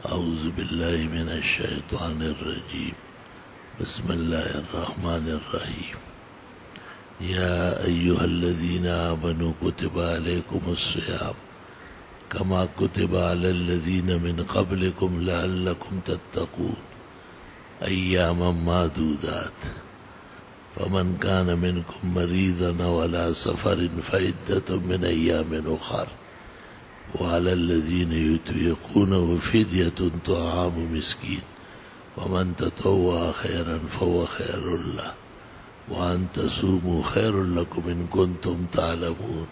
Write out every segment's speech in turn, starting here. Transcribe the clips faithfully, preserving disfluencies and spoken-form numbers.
اعوذ باللہ من الشیطان الرجیم بسم اللہ الرحمن الرحیم یا ایہا الذین آمنوا کتب علیکم الصیام کما کتب علی الذین من قبلکم لعلکم تتقون ایاما معدودات فمن کان منکم مریضا او علی سفر فعدۃ من ایام اخر وعلى الذين يطيقونه فدية طعام مسكين ومن تطوع خيرا فهو خير له وأن تصوموا خير لكم إن كنتم تعلمون.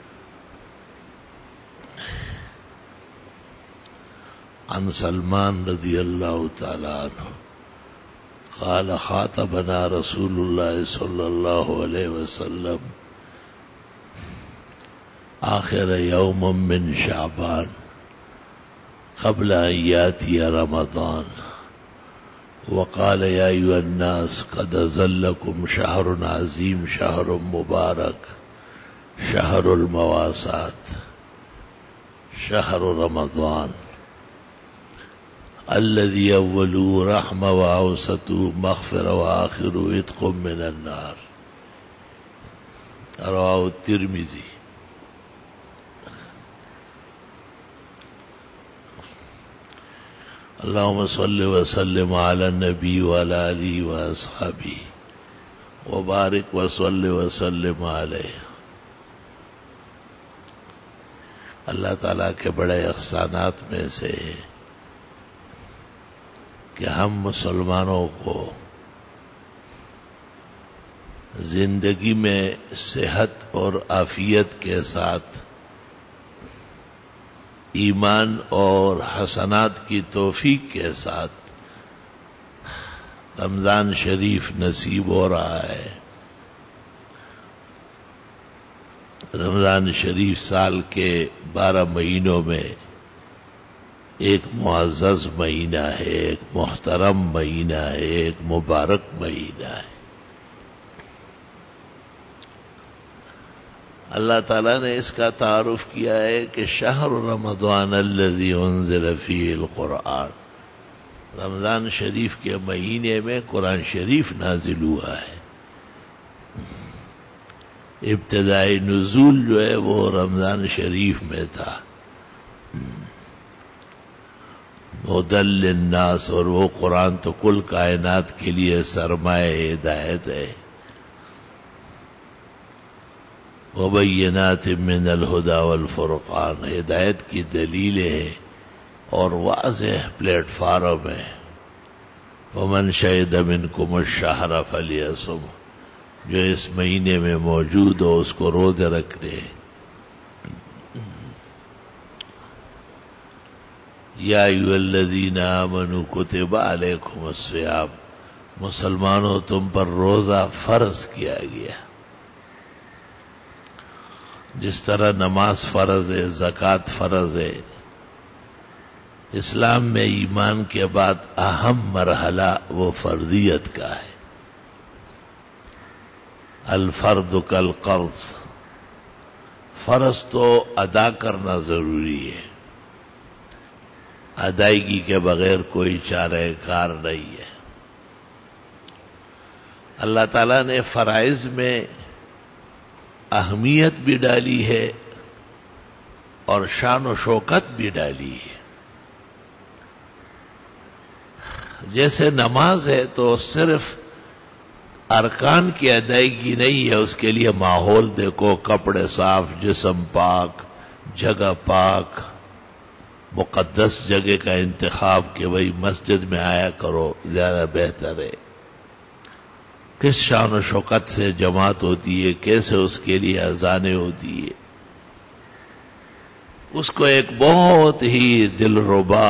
عن سلمان رضي الله تعالى عنه قال خاطبنا رسول الله صلى الله عليه وسلم آخر يوم من شعبان قبل أن يأتي رمضان وقال يا أيها الناس قد ظلكم شهر عظيم شهر مبارك شهر المواساة شهر رمضان الذي أوله رحمة وأوسطه مغفرة وآخره عتق من النار. رواه الترمذي. اللهم صل وسلم على النبي وعلى آله وأصحابه وبارك وصل وسلم عليه. اللہ تعالیٰ کے بڑے احسانات میں سے کہ ہم مسلمانوں کو زندگی میں صحت اور عافیت کے ساتھ ایمان اور حسنات کی توفیق کے ساتھ رمضان شریف نصیب ہو رہا ہے. رمضان شریف سال کے بارہ مہینوں میں ایک معزز مہینہ ہے، ایک محترم مہینہ ہے، ایک مبارک مہینہ ہے. اللہ تعالیٰ نے اس کا تعارف کیا ہے کہ شہر رمضان الذی انزل فیہ القرآن، رمضان شریف کے مہینے میں قرآن شریف نازل ہوا ہے. ابتدائی نزول جو ہے وہ رمضان شریف میں تھا. ہدی للناس، اور وہ قرآن تو کل کائنات کے لیے سرمایہ ہدایت ہے. وبینات من الہدی والفرقان، ہدایت کی دلیل ہے اور واضح پلیٹ فارم ہے. ومن شہد منکم الشہر فلیصم، جو اس مہینے میں موجود ہو اس کو روزے رکھنے. یا ایھا الذین آمنوا کتب علیکم الصیام، مسلمانوں تم پر روزہ فرض کیا گیا. جس طرح نماز فرض ہے، زکوٰۃ فرض ہے، اسلام میں ایمان کے بعد اہم مرحلہ وہ فرضیت کا ہے. الفرض کالقرض، فرض تو ادا کرنا ضروری ہے، ادائیگی کے بغیر کوئی چارہ کار نہیں ہے. اللہ تعالیٰ نے فرائض میں اہمیت بھی ڈالی ہے اور شان و شوکت بھی ڈالی ہے. جیسے نماز ہے تو صرف ارکان کی ادائیگی نہیں ہے، اس کے لیے ماحول دیکھو، کپڑے صاف، جسم پاک، جگہ پاک، مقدس جگہ کا انتخاب کہ وہی مسجد میں آیا کرو زیادہ بہتر ہے. کس شان و شوکت سے جماعت ہوتی ہے، کیسے اس کے لیے اذانیں ہوتی ہے، اس کو ایک بہت ہی دلربا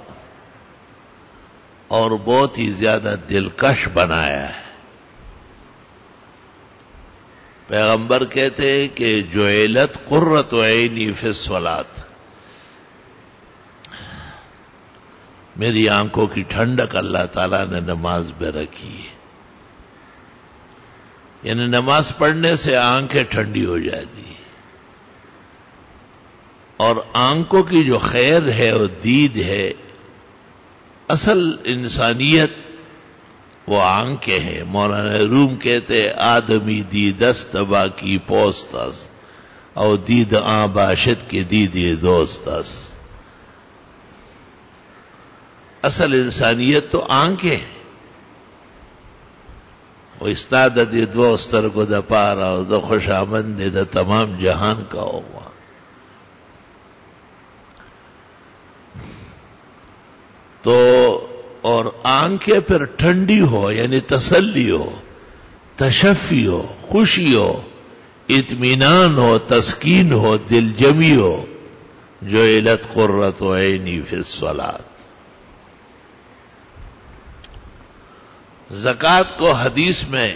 اور بہت ہی زیادہ دلکش بنایا ہے. پیغمبر کہتے ہیں کہ جعلت قرۃ عینی فی الصلاۃ، میری آنکھوں کی ٹھنڈک اللہ تعالیٰ نے نماز میں رکھی ہے. یعنی نماز پڑھنے سے آنکھیں ٹھنڈی ہو جاتی ہیں، اور آنکھوں کی جو خیر ہے اور دید ہے اصل انسانیت وہ آنکھیں ہیں. مولانا روم کہتے آدمی دیدست تبا کی پوستس او دید آن باشد کے دید دوستس. اصل انسانیت تو آنکھیں ہیں. وہ استاد دی دو استر کو دا پارا او دا خوش آمند دا تمام جہان کا ہوا. تو اور آنکھیں پھر ٹھنڈی ہو یعنی تسلی ہو، تشفی ہو، خوشی ہو، اطمینان ہو، تسکین ہو، دل جمی ہو. جو علت قرۃ عینی فی الصلاۃ. زکوٰۃ کو حدیث میں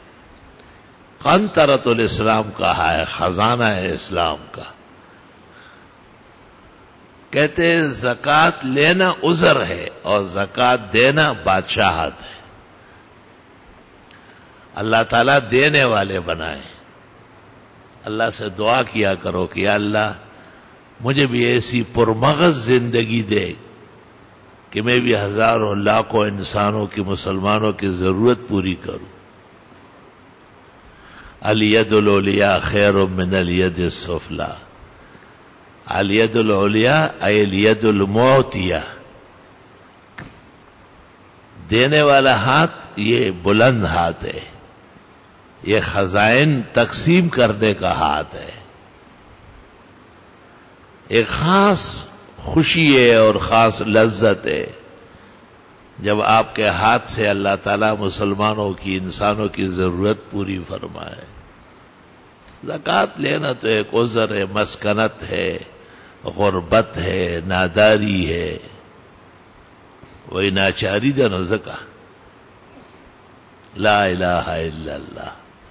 قنطرۃ الاسلام کہا ہے، خزانہ ہے اسلام کا. کہتے ہیں زکوٰۃ لینا عذر ہے اور زکوٰۃ دینا بادشاہت ہے. اللہ تعالیٰ دینے والے بنائے. اللہ سے دعا کیا کرو کہ یا اللہ مجھے بھی ایسی پرمغز زندگی دے کہ میں بھی ہزاروں لاکھوں انسانوں کی، مسلمانوں کی ضرورت پوری کروں. الید العلیاء خیر من الید السفلی. الید العلیاء ای الید المعطیہ. دینے والا ہاتھ یہ بلند ہاتھ ہے، یہ خزائن تقسیم کرنے کا ہاتھ ہے. ایک خاص خوشی ہے اور خاص لذت ہے جب آپ کے ہاتھ سے اللہ تعالیٰ مسلمانوں کی، انسانوں کی ضرورت پوری فرمائے. زکوٰۃ لینا تو ایک عذر ہے، مسکنت ہے، غربت ہے، ناداری ہے. وہی ناچاری دا نزکا. لا الہ الا اللہ.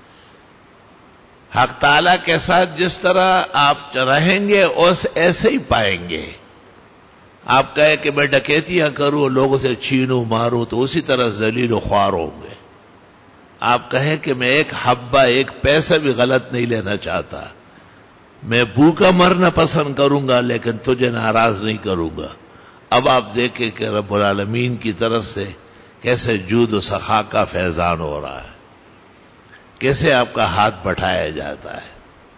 حق تعالیٰ کے ساتھ جس طرح آپ رہیں گے اس ایسے ہی پائیں گے. آپ کہے کہ میں ڈکیتیاں کروں، لوگوں سے چھینوں ماروں، تو اسی طرح ذلیل و خوار ہوں گے. آپ کہیں کہ میں ایک حبہ، ایک پیسہ بھی غلط نہیں لینا چاہتا، میں بھوکا مرنا پسند کروں گا لیکن تجھے ناراض نہیں کروں گا. اب آپ دیکھیں کہ رب العالمین کی طرف سے کیسے جود و سخا کا فیضان ہو رہا ہے، کیسے آپ کا ہاتھ بٹھایا جاتا ہے.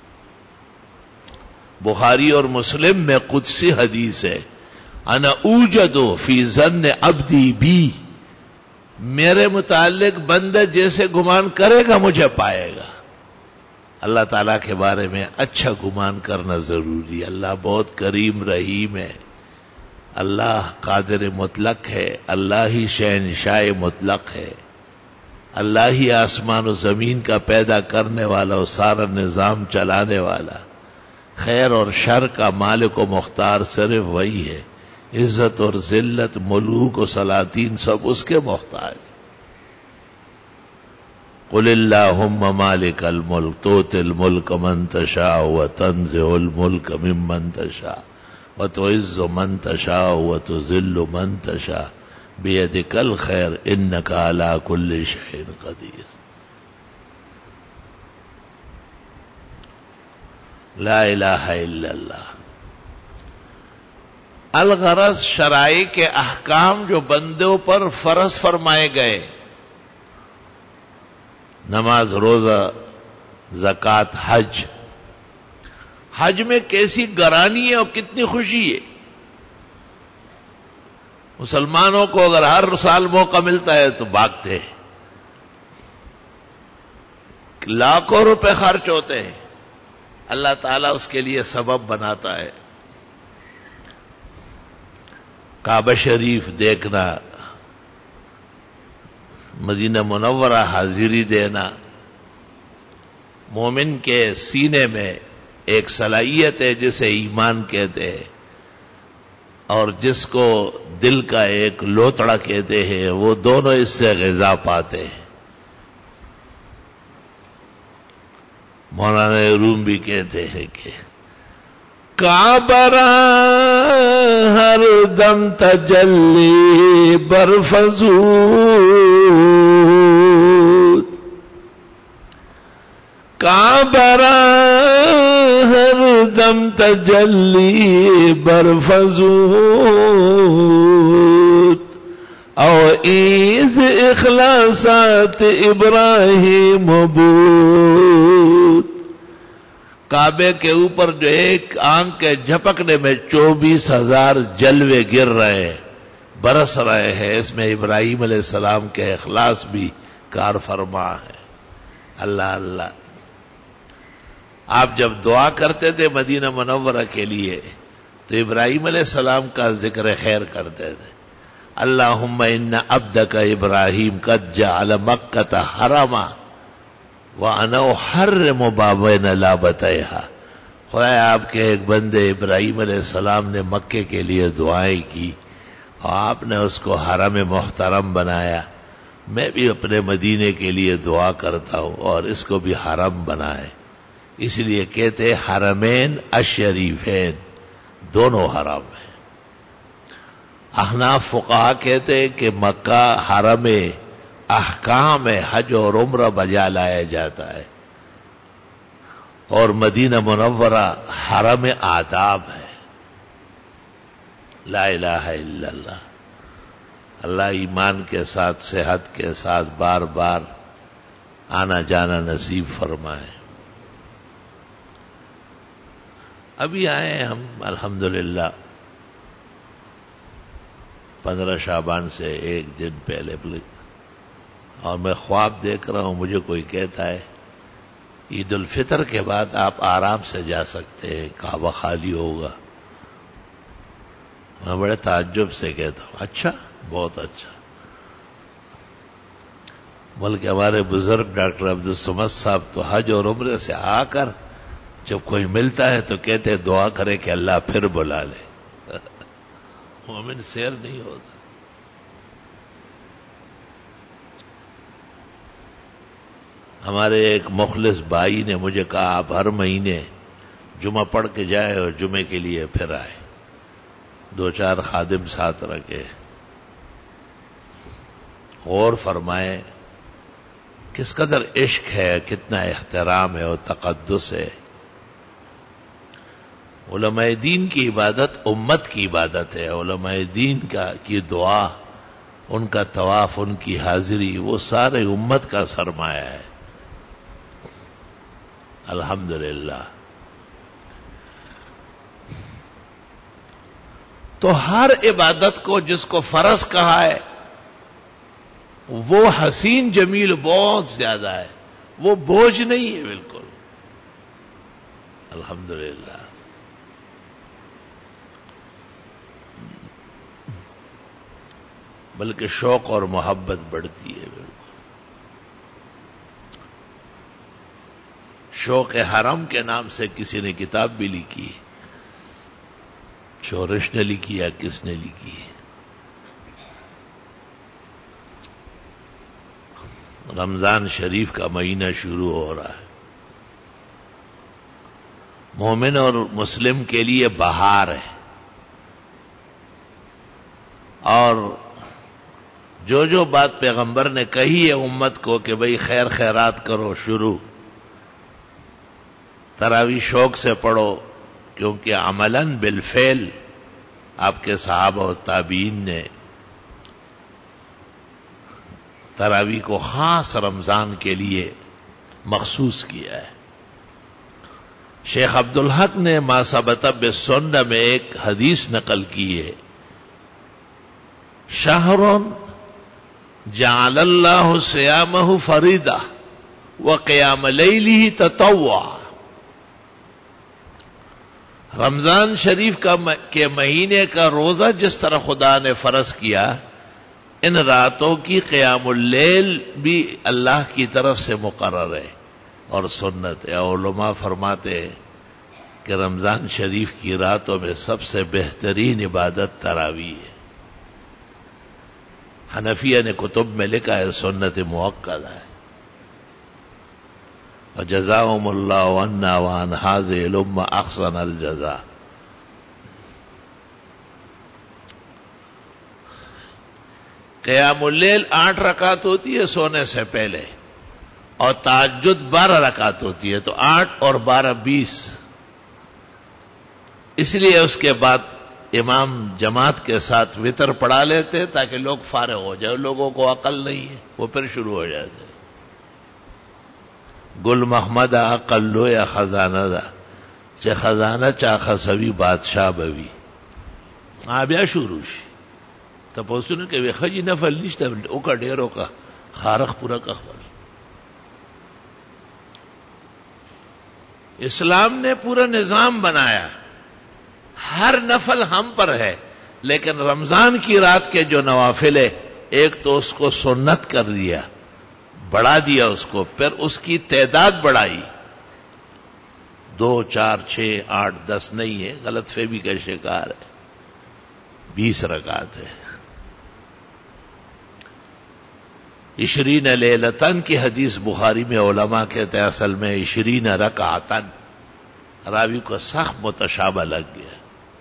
بخاری اور مسلم میں قدسی حدیث ہے، انا اوجد فی ظن عبدی بی. میرے متعلق بندہ جیسے گمان کرے گا مجھے پائے گا. اللہ تعالیٰ کے بارے میں اچھا گمان کرنا ضروری ہے. اللہ بہت کریم رحیم ہے، اللہ قادر مطلق ہے، اللہ ہی شہنشاہ مطلق ہے، اللہ ہی آسمان و زمین کا پیدا کرنے والا اور سارا نظام چلانے والا. خیر اور شر کا مالک و مختار صرف وہی ہے. عزت اور ذلت، ملوک و سلاطین سب اس کے محتاج. قل اللہم مالک الملک تؤتی الملک من تشاء وتنزع الملک ممن تشاء وتعز من تشاء وتذل من تشاء بیدک الخیر انک علی کل شیء قدیر. لا الہ الا اللہ. الغرض شرائع کے احکام جو بندوں پر فرض فرمائے گئے، نماز، روزہ، زکوٰۃ، حج. حج میں کیسی گرانی ہے اور کتنی خوشی ہے. مسلمانوں کو اگر ہر سال موقع ملتا ہے تو بھاگتے ہیں. لاکھوں روپے خرچ ہوتے ہیں، اللہ تعالیٰ اس کے لیے سبب بناتا ہے. کعبہ شریف دیکھنا، مدینہ منورہ حاضری دینا. مومن کے سینے میں ایک صلاحیت ہے جسے ایمان کہتے ہیں، اور جس کو دل کا ایک لوتڑا کہتے ہیں. وہ دونوں اس سے غذا پاتے ہیں. مولانا روم بھی کہتے ہیں کہ کعبہ ہر دم تجلی برفزود، کعبہ ہر دم تجلی برفزود، ایز اخلاصات ابراہیم بود. کعبے کے اوپر جو ایک آنکھ کے جھپکنے میں چوبیس ہزار جلوے گر رہے ہیں، برس رہے ہیں، اس میں ابراہیم علیہ السلام کے اخلاص بھی کار فرما ہے. اللہ اللہ. آپ جب دعا کرتے تھے مدینہ منورہ کے لیے تو ابراہیم علیہ السلام کا ذکر خیر کرتے تھے. اللہم ان عبدک ابراہیم قد جعل مکۃ حرما وانا احرم ما بین لابتیہا. خدا آپ کے ایک بندے ابراہیم علیہ السلام نے مکے کے لیے دعائیں کی اور آپ نے اس کو حرم محترم بنایا. میں بھی اپنے مدینے کے لیے دعا کرتا ہوں اور اس کو بھی حرم بنائے. اس لیے کہتے حرمین الشریفین، دونوں حرم ہیں. احناف فقہا کہتے ہیں کہ مکہ حرم احکام حج اور عمرہ بجا لایا جاتا ہے اور مدینہ منورہ حرم آداب ہے. لا الہ الا اللہ. اللہ ایمان کے ساتھ صحت کے ساتھ بار بار آنا جانا نصیب فرمائے. ابھی آئے ہم الحمدللہ پندرہ شعبان سے ایک دن پہلے، اور میں خواب دیکھ رہا ہوں، مجھے کوئی کہتا ہے عید الفطر کے بعد آپ آرام سے جا سکتے ہیں، کعبہ خالی ہوگا. میں بڑے تعجب سے کہتا ہوں اچھا، بہت اچھا. بلکہ ہمارے بزرگ ڈاکٹر عبدالصمد صاحب تو حج اور عمرے سے آ کر جب کوئی ملتا ہے تو کہتے ہیں دعا کرے کہ اللہ پھر بلا لے. مومن سیر نہیں ہوتا. ہمارے ایک مخلص بھائی نے مجھے کہا آپ ہر مہینے جمعہ پڑھ کے جائے اور جمعے کے لیے پھر آئے. دو چار خادم ساتھ رکھے. غور فرمائے کس قدر عشق ہے، کتنا احترام ہے اور تقدس ہے. علماء دین کی عبادت امت کی عبادت ہے. علماء دین کا کی دعا، ان کا طواف، ان کی حاضری، وہ سارے امت کا سرمایہ ہے. الحمدللہ. تو ہر عبادت کو جس کو فرض کہا ہے وہ حسین جمیل بہت زیادہ ہے، وہ بوجھ نہیں ہے بالکل. الحمدللہ. بلکہ شوق اور محبت بڑھتی ہے. بالکل شوق حرم کے نام سے کسی نے کتاب بھی لکھی، شورش نے لکھی یا کس نے لکھی ہے. رمضان شریف کا مہینہ شروع ہو رہا ہے. مومن اور مسلم کے لیے بہار ہے، اور جو جو بات پیغمبر نے کہی ہے امت کو کہ بھئی خیر خیرات کرو، شروع تراویح شوق سے پڑھو، کیونکہ عملاً بالفعل آپ کے صحابہ و تابعین نے تراویح کو خاص رمضان کے لیے مخصوص کیا ہے. شیخ عبدالحق نے ما ثبت بالسنہ میں ایک حدیث نقل کی ہے، شہر جعل اللہ صیامہ فریضہ وقیام لیلہ تطوع. رمضان شریف کا کے مہینے کا روزہ جس طرح خدا نے فرض کیا، ان راتوں کی قیام اللیل بھی اللہ کی طرف سے مقرر ہے اور سنت ہے. علماء فرماتے ہیں کہ رمضان شریف کی راتوں میں سب سے بہترین عبادت تراویح ہے. حنفیہ نے کتب میں لکھا ہے سنت مؤکدہ ہے. وجزاهم اللہ عنا وعن هذه الامة احسن الجزاء. قیام اللیل آٹھ رکعت ہوتی ہے سونے سے پہلے، اور تہجد بارہ رکعت ہوتی ہے، تو آٹھ اور بارہ بیس. اس لیے اس کے بعد امام جماعت کے ساتھ وطر پڑھا لیتے تاکہ لوگ فارغ ہو جائے. لوگوں کو عقل نہیں ہے, وہ پھر شروع ہو جاتے. گل محمد عقل لو یا خزانہ دا چه خزانہ چا خسوی بادشاہ بوی. ہاں بیا شروع شي تپوسونه کوي خجی نفل نشته او کا ډیرو کا خارخ پورا کا خبر. اسلام نے پورا نظام بنایا, ہر نفل ہم پر ہے, لیکن رمضان کی رات کے جو نوافل ہے ایک تو اس کو سنت کر دیا, بڑھا دیا اس کو, پھر اس کی تعداد بڑھائی. دو چار چھ آٹھ دس نہیں ہے, غلط فہمی کا شکار ہے. بیس رکعت ہے. عشرین لیلتن کی حدیث بخاری میں علماء کہتے ہیں اصل میں عشرین رکعتن, راوی کو سخت متشابہ لگ گیا.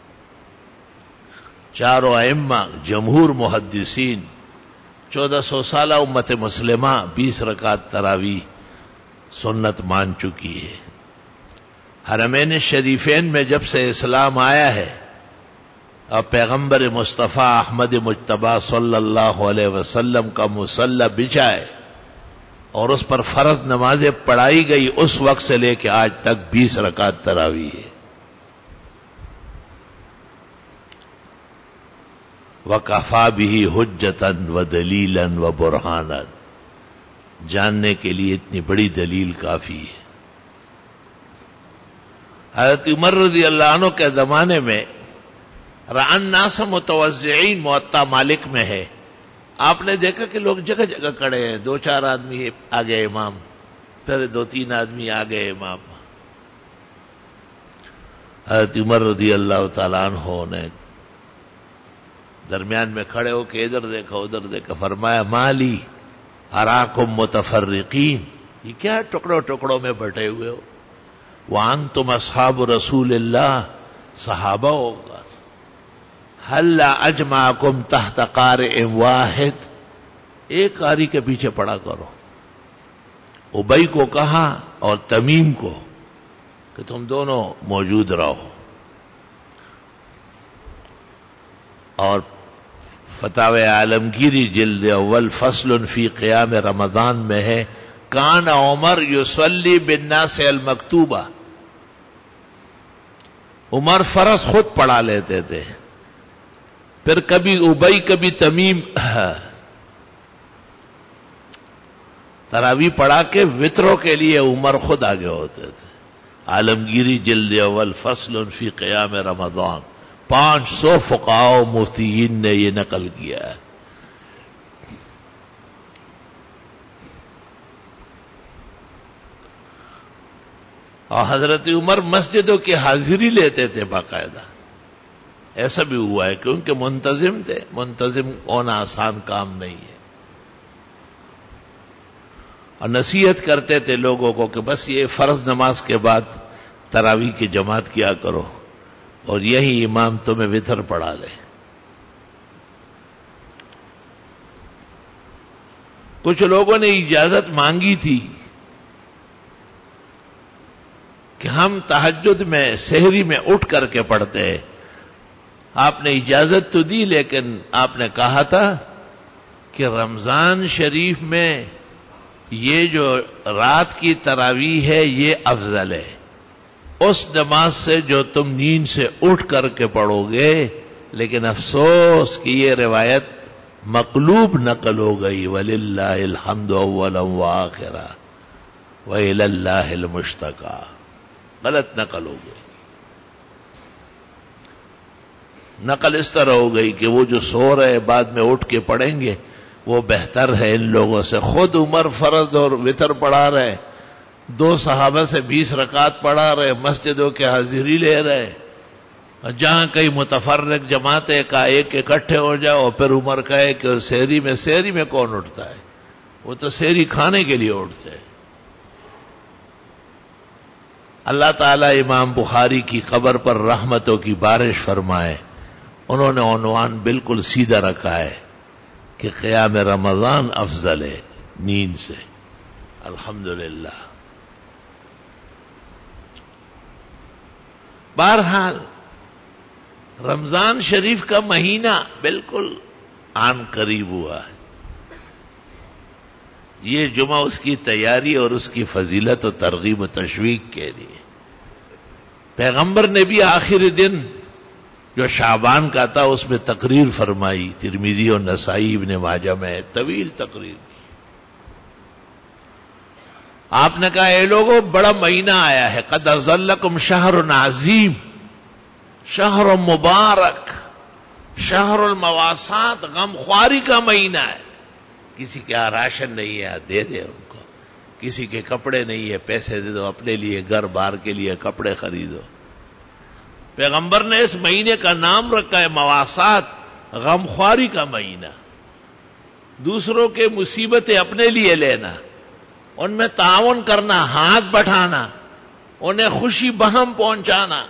چاروں ائمہ جمہور محدثین چودہ سو سالہ امت مسلمہ بیس رکعت تراویح سنت مان چکی ہے. حرمین شریفین میں جب سے اسلام آیا ہے اور پیغمبر مصطفیٰ احمد مجتبیٰ صلی اللہ علیہ وسلم کا مصلی بچھائے اور اس پر فرض نمازیں پڑھائی گئی, اس وقت سے لے کے آج تک بیس رکعت تراویح ہے. وَكَفَى بِهِ حُجَّةً وَدَلِيلًا وَبُرْهَانًا, جاننے کے لیے اتنی بڑی دلیل کافی ہے. حضرت عمر رضی اللہ عنہ کے زمانے میں رأى الناس متوزعین موطا مالک میں ہے, آپ نے دیکھا کہ لوگ جگہ جگہ کھڑے ہیں, دو چار آدمی آگے امام, پھر دو تین آدمی آگے امام. حضرت عمر رضی اللہ تعالیٰ عنہ نے درمیان میں کھڑے ہو کے ادھر دیکھا ادھر دیکھا, فرمایا مالی اراکم متفرقین, یہ کیا ٹکڑوں ٹکڑوں میں بٹے ہوئے ہو, وانتم اصحاب رسول اللہ, صحابہ ہوگا, حل اجمعکم تحت قارئ واحد, ایک قاری کے پیچھے پڑا کرو. ابی کو کہا اور تمیم کو کہ تم دونوں موجود رہو. اور فتاوی عالمگیری جلد اول فصل فی قیام رمضان میں ہے, کان عمر یصلی بالناس المکتوبہ, عمر فرض خود پڑھا لیتے تھے, پھر کبھی ابی کبھی تمیم تراویح پڑھا کے وطروں کے لیے عمر خود آگے ہوتے تھے. عالمگیری جلد اول فصل فی قیام رمضان, پانچ سو فقہاء و مفتیین نے یہ نقل کیا ہے. اور حضرت عمر مسجدوں کی حاضری لیتے تھے باقاعدہ, ایسا بھی ہوا ہے کیونکہ منتظم تھے, منتظم ہونا آسان کام نہیں ہے. اور نصیحت کرتے تھے لوگوں کو کہ بس یہ فرض نماز کے بعد تراویح کی جماعت کیا کرو اور یہی امام تمہیں وطر پڑھا لے. کچھ لوگوں نے اجازت مانگی تھی کہ ہم تہجد میں سحری میں اٹھ کر کے پڑھتے ہیں. آپ نے اجازت تو دی, لیکن آپ نے کہا تھا کہ رمضان شریف میں یہ جو رات کی تراویح ہے یہ افضل ہے اس نماز سے جو تم نیند سے اٹھ کر کے پڑھو گے. لیکن افسوس کہ یہ روایت مقلوب نقل ہو گئی. وَلِلَّهِ الْحَمْدُ أَوَّلًا وَآخِرًا وَإِلَى اللَّهِ الْمُشْتَكَى, غلط نقل ہو گئی. نقل اس طرح ہو گئی کہ وہ جو سو رہے بعد میں اٹھ کے پڑھیں گے وہ بہتر ہے ان لوگوں سے. خود عمر فرض اور وطر پڑھا رہے, دو صحابہ سے بیس رکعت پڑھا رہے, مسجدوں کے حاضری لے رہے, جہاں کئی متفرق جماعتیں کا ایک اکٹھے ہو جاؤ, اور پھر عمر کہے کہ سحری میں سحری میں کون اٹھتا ہے, وہ تو سحری کھانے کے لیے اٹھتے ہیں. اللہ تعالی امام بخاری کی قبر پر رحمتوں کی بارش فرمائے. انہوں نے عنوان بالکل سیدھا رکھا ہے کہ قیام رمضان افضل ہے نیند سے. الحمدللہ. بہرحال رمضان شریف کا مہینہ بالکل آن قریب ہوا ہے. یہ جمعہ اس کی تیاری اور اس کی فضیلت و ترغیب و تشویق کے لیے. پیغمبر نے بھی آخری دن جو شعبان کا تھا اس میں تقریر فرمائی. ترمذی اور نسائی ابن ماجہ میں طویل تقریر کی. آپ نے کہا اے لوگوں بڑا مہینہ آیا ہے. قد اظلکم شہر عظیم، شہر مبارک، شہر المواسات، غم خواری کا مہینہ ہے. کسی کے یہاں راشن نہیں ہے دے دے ان کو، کسی کے کپڑے نہیں ہے پیسے دے دو، اپنے لیے گھر بار کے لیے کپڑے خریدو. پیغمبر نے اس مہینے کا نام رکھا ہے مواسات، غم خواری کا مہینہ. دوسروں کے مصیبتیں اپنے لیے لینا، ان میں تعاون کرنا، ہاتھ بٹھانا، انہیں خوشی بہم پہنچانا.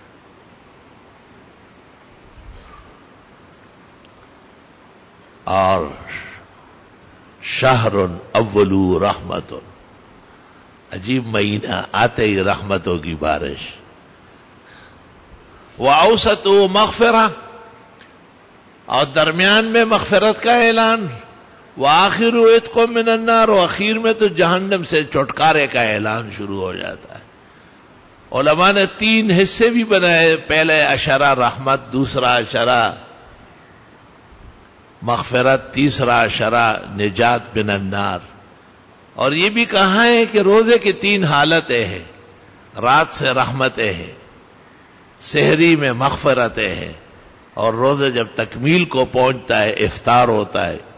اور شہر اول رحمت، عجیب مہینہ، آتے ہی رحمتوں کی بارش. وَأَوْسَطُ مغفرہ، اور درمیان میں مغفرت کا اعلان. وَآخِرُ عِتْقٌ مِّنَ النَّارِ، و اخیر میں تو جہنم سے چھٹکارے کا اعلان شروع ہو جاتا ہے. علماء نے تین حصے بھی بنائے. پہلے اشرہ رحمت، دوسرا اشرہ مغفرت، تیسرا اشرہ نجات من النار. اور یہ بھی کہا ہے کہ روزے کی تین حالتیں ہیں. رات سے رحمتیں ہیں، سحری میں مغفرتیں ہیں، اور روزے جب تکمیل کو پہنچتا ہے افطار ہوتا ہے.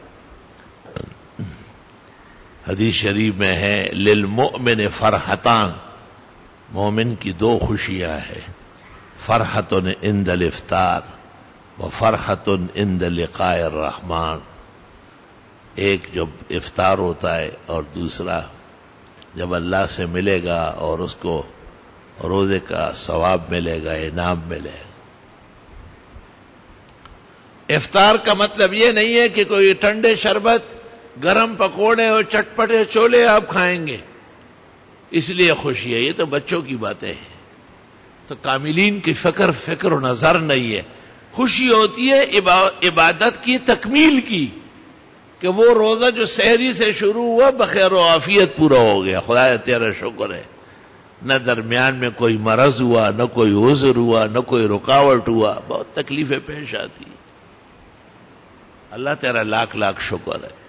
حدیث شریف میں ہے للمؤمن فرحتان، مومن کی دو خوشیاں ہیں. فرحت عند الافطار و فرحت عند لقاء الرحمن. ایک جب افطار ہوتا ہے اور دوسرا جب اللہ سے ملے گا اور اس کو روزے کا ثواب ملے گا، انعام ملے گا. افطار کا مطلب یہ نہیں ہے کہ کوئی ٹھنڈے شربت، گرم پکوڑے اور چٹپٹے چولے آپ کھائیں گے اس لیے خوشی ہے. یہ تو بچوں کی باتیں ہیں، تو کاملین کی فکر فکر و نظر نہیں ہے. خوشی ہوتی ہے عبادت کی تکمیل کی، کہ وہ روزہ جو سحری سے شروع ہوا بخیر و عافیت پورا ہو گیا. خدا تیرا شکر ہے، نہ درمیان میں کوئی مرض ہوا، نہ کوئی عذر ہوا، نہ کوئی رکاوٹ ہوا. بہت تکلیفیں پیش آتی، اللہ تیرا لاکھ لاکھ شکر ہے.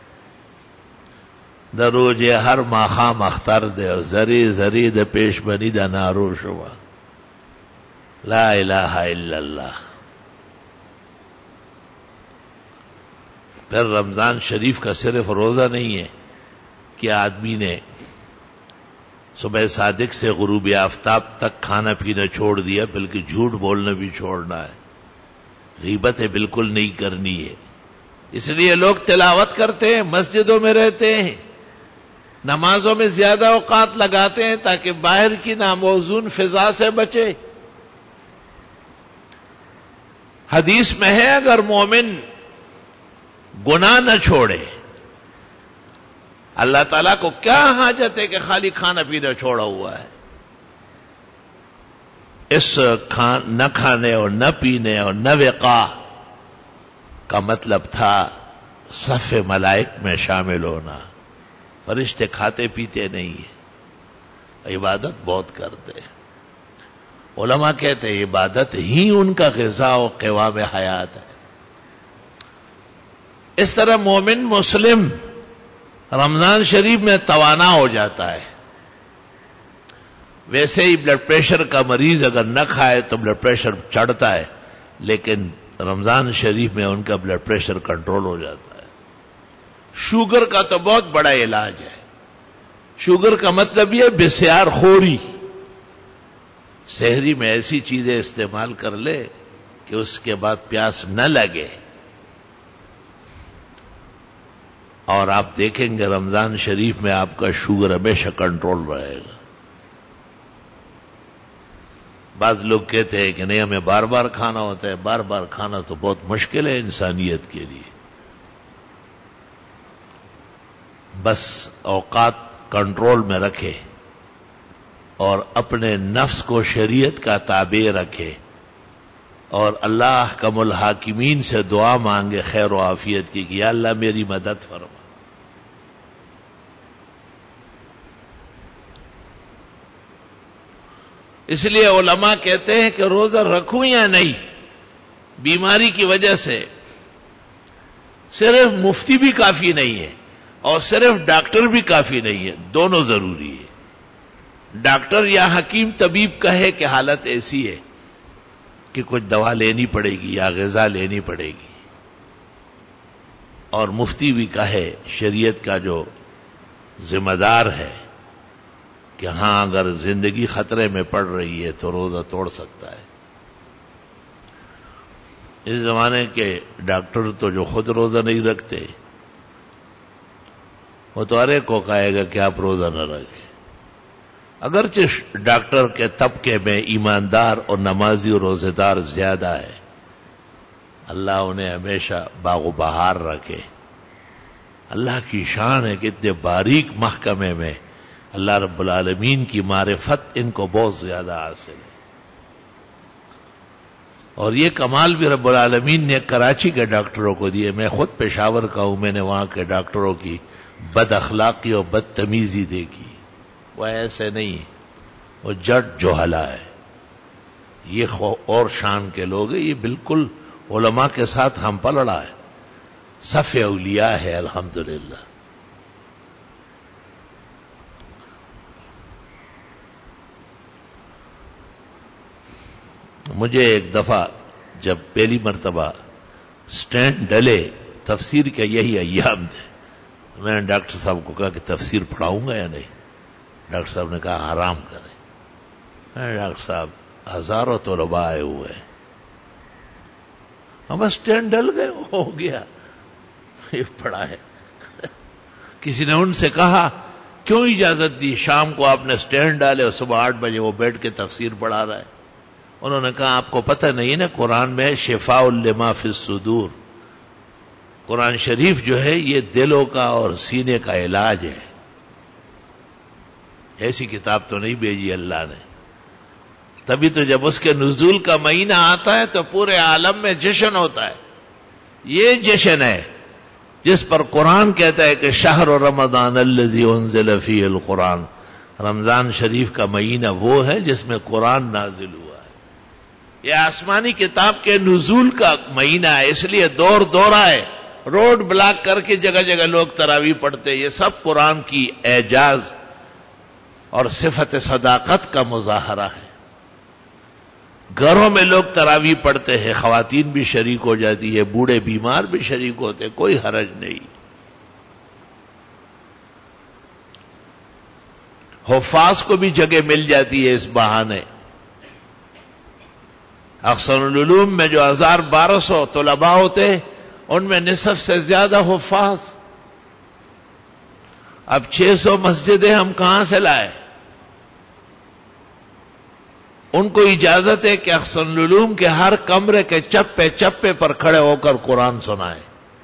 دروج ہر ماخام اختر دے، زری زری دے پیش بنی دا نارو شوا. لا الہ الا اللہ. پھر رمضان شریف کا صرف روزہ نہیں ہے کہ آدمی نے صبح صادق سے غروب آفتاب تک کھانا پینا چھوڑ دیا، بلکہ جھوٹ بولنا بھی چھوڑنا ہے. غیبتیں بالکل نہیں کرنی ہے. اس لیے لوگ تلاوت کرتے ہیں، مسجدوں میں رہتے ہیں، نمازوں میں زیادہ اوقات لگاتے ہیں تاکہ باہر کی ناموزون فضا سے بچے. حدیث میں ہے اگر مومن گناہ نہ چھوڑے، اللہ تعالیٰ کو کیا حاجت ہے کہ خالی کھانا پینا چھوڑا ہوا ہے. اس کھان نہ کھانے اور نہ پینے اور نہ وقاء کا مطلب تھا صف ملائک میں شامل ہونا. فرشتے کھاتے پیتے نہیں ہیں، عبادت بہت کرتے. علماء کہتے ہیں عبادت ہی ان کا غذا و قوام حیات ہے. اس طرح مومن مسلم رمضان شریف میں توانا ہو جاتا ہے. ویسے ہی بلڈ پریشر کا مریض اگر نہ کھائے تو بلڈ پریشر چڑھتا ہے، لیکن رمضان شریف میں ان کا بلڈ پریشر کنٹرول ہو جاتا ہے. شوگر کا تو بہت بڑا علاج ہے. شوگر کا مطلب یہ بسیار خوری. سحری میں ایسی چیزیں استعمال کر لے کہ اس کے بعد پیاس نہ لگے، اور آپ دیکھیں گے رمضان شریف میں آپ کا شوگر ہمیشہ کنٹرول رہے گا. بعض لوگ کہتے ہیں کہ نہیں ہمیں بار بار کھانا ہوتا ہے. بار بار کھانا تو بہت مشکل ہے انسانیت کے لیے. بس اوقات کنٹرول میں رکھے اور اپنے نفس کو شریعت کا تابع رکھے. اور اللہ احکم الحاکمین سے دعا مانگے خیر و عافیت کی کہ یا اللہ میری مدد فرما. اس لیے علماء کہتے ہیں کہ روزہ رکھوں یا نہیں، بیماری کی وجہ سے صرف مفتی بھی کافی نہیں ہے اور صرف ڈاکٹر بھی کافی نہیں ہے، دونوں ضروری ہے. ڈاکٹر یا حکیم طبیب کہے کہ حالت ایسی ہے کہ کچھ دوا لینی پڑے گی یا غذا لینی پڑے گی، اور مفتی بھی کہے، شریعت کا جو ذمہ دار ہے، کہ ہاں اگر زندگی خطرے میں پڑ رہی ہے تو روزہ توڑ سکتا ہے. اس زمانے کے ڈاکٹر تو جو خود روزہ نہیں رکھتے، وہ تو ہر ایک کو کہے گا کہ آپ روزہ نہ رکھیں. اگرچہ ڈاکٹر کے طبقے میں ایماندار اور نمازی اور روزے دار زیادہ ہے، اللہ انہیں ہمیشہ باغ و بہار رکھے. اللہ کی شان ہے کہ اتنے باریک محکمے میں اللہ رب العالمین کی معرفت ان کو بہت زیادہ حاصل ہے. اور یہ کمال بھی رب العالمین نے کراچی کے ڈاکٹروں کو دیے. میں خود پشاور کا ہوں، میں نے وہاں کے ڈاکٹروں کی بد اخلاقی اور بدتمیزی دیکھی. وہ ایسے نہیں، وہ جٹ جوہلا ہے. یہ اور شان کے لوگ ہیں. یہ بالکل علماء کے ساتھ ہم پلڑا ہے، صف اولیاء ہے الحمدللہ. مجھے ایک دفعہ جب پہلی مرتبہ سٹینڈ ڈلے تفسیر کے یہی ایام تھے، میں نے ڈاکٹر صاحب کو کہا کہ تفسیر پڑھاؤں گا یا نہیں. ڈاکٹر صاحب نے کہا آرام کریں. میں نے ڈاکٹر صاحب ہزاروں طلباء آئے ہوئے ہیں، ہم سٹینڈ ڈل گئے، ہو گیا یہ پڑھا ہے. کسی نے ان سے کہا کیوں اجازت دی، شام کو آپ نے سٹینڈ ڈالے اور صبح آٹھ بجے وہ بیٹھ کے تفسیر پڑھا رہا ہے. انہوں نے کہا آپ کو پتہ نہیں نا قرآن میں شفاء لما فی الصدور، قرآن شریف جو ہے یہ دلوں کا اور سینے کا علاج ہے. ایسی کتاب تو نہیں بھیجی اللہ نے. تبھی تو جب اس کے نزول کا مہینہ آتا ہے تو پورے عالم میں جشن ہوتا ہے. یہ جشن ہے جس پر قرآن کہتا ہے کہ شہر رمضان الذی انزل فیہ القرآن، رمضان شریف کا مہینہ وہ ہے جس میں قرآن نازل ہوا ہے. یہ آسمانی کتاب کے نزول کا مہینہ ہے، اس لیے دور دورہ ہے، روڈ بلاک کر کے جگہ جگہ لوگ تراویح پڑھتے. یہ سب قرآن کی اعجاز اور صفت صداقت کا مظاہرہ ہے. گھروں میں لوگ تراویح پڑھتے ہیں، خواتین بھی شریک ہو جاتی ہے، بوڑھے بیمار بھی شریک ہوتے، کوئی حرج نہیں. حفاظ کو بھی جگہ مل جاتی ہے اس بہانے. احسن العلوم میں جو ہزار بارہ سو طلباء ہوتے ان میں نصف سے زیادہ حفاظ. اب چھ سو مسجدیں ہم کہاں سے لائے؟ ان کو اجازت ہے کہ احسن العلوم کے ہر کمرے کے چپے چپے پر کھڑے ہو کر قرآن سنائیں،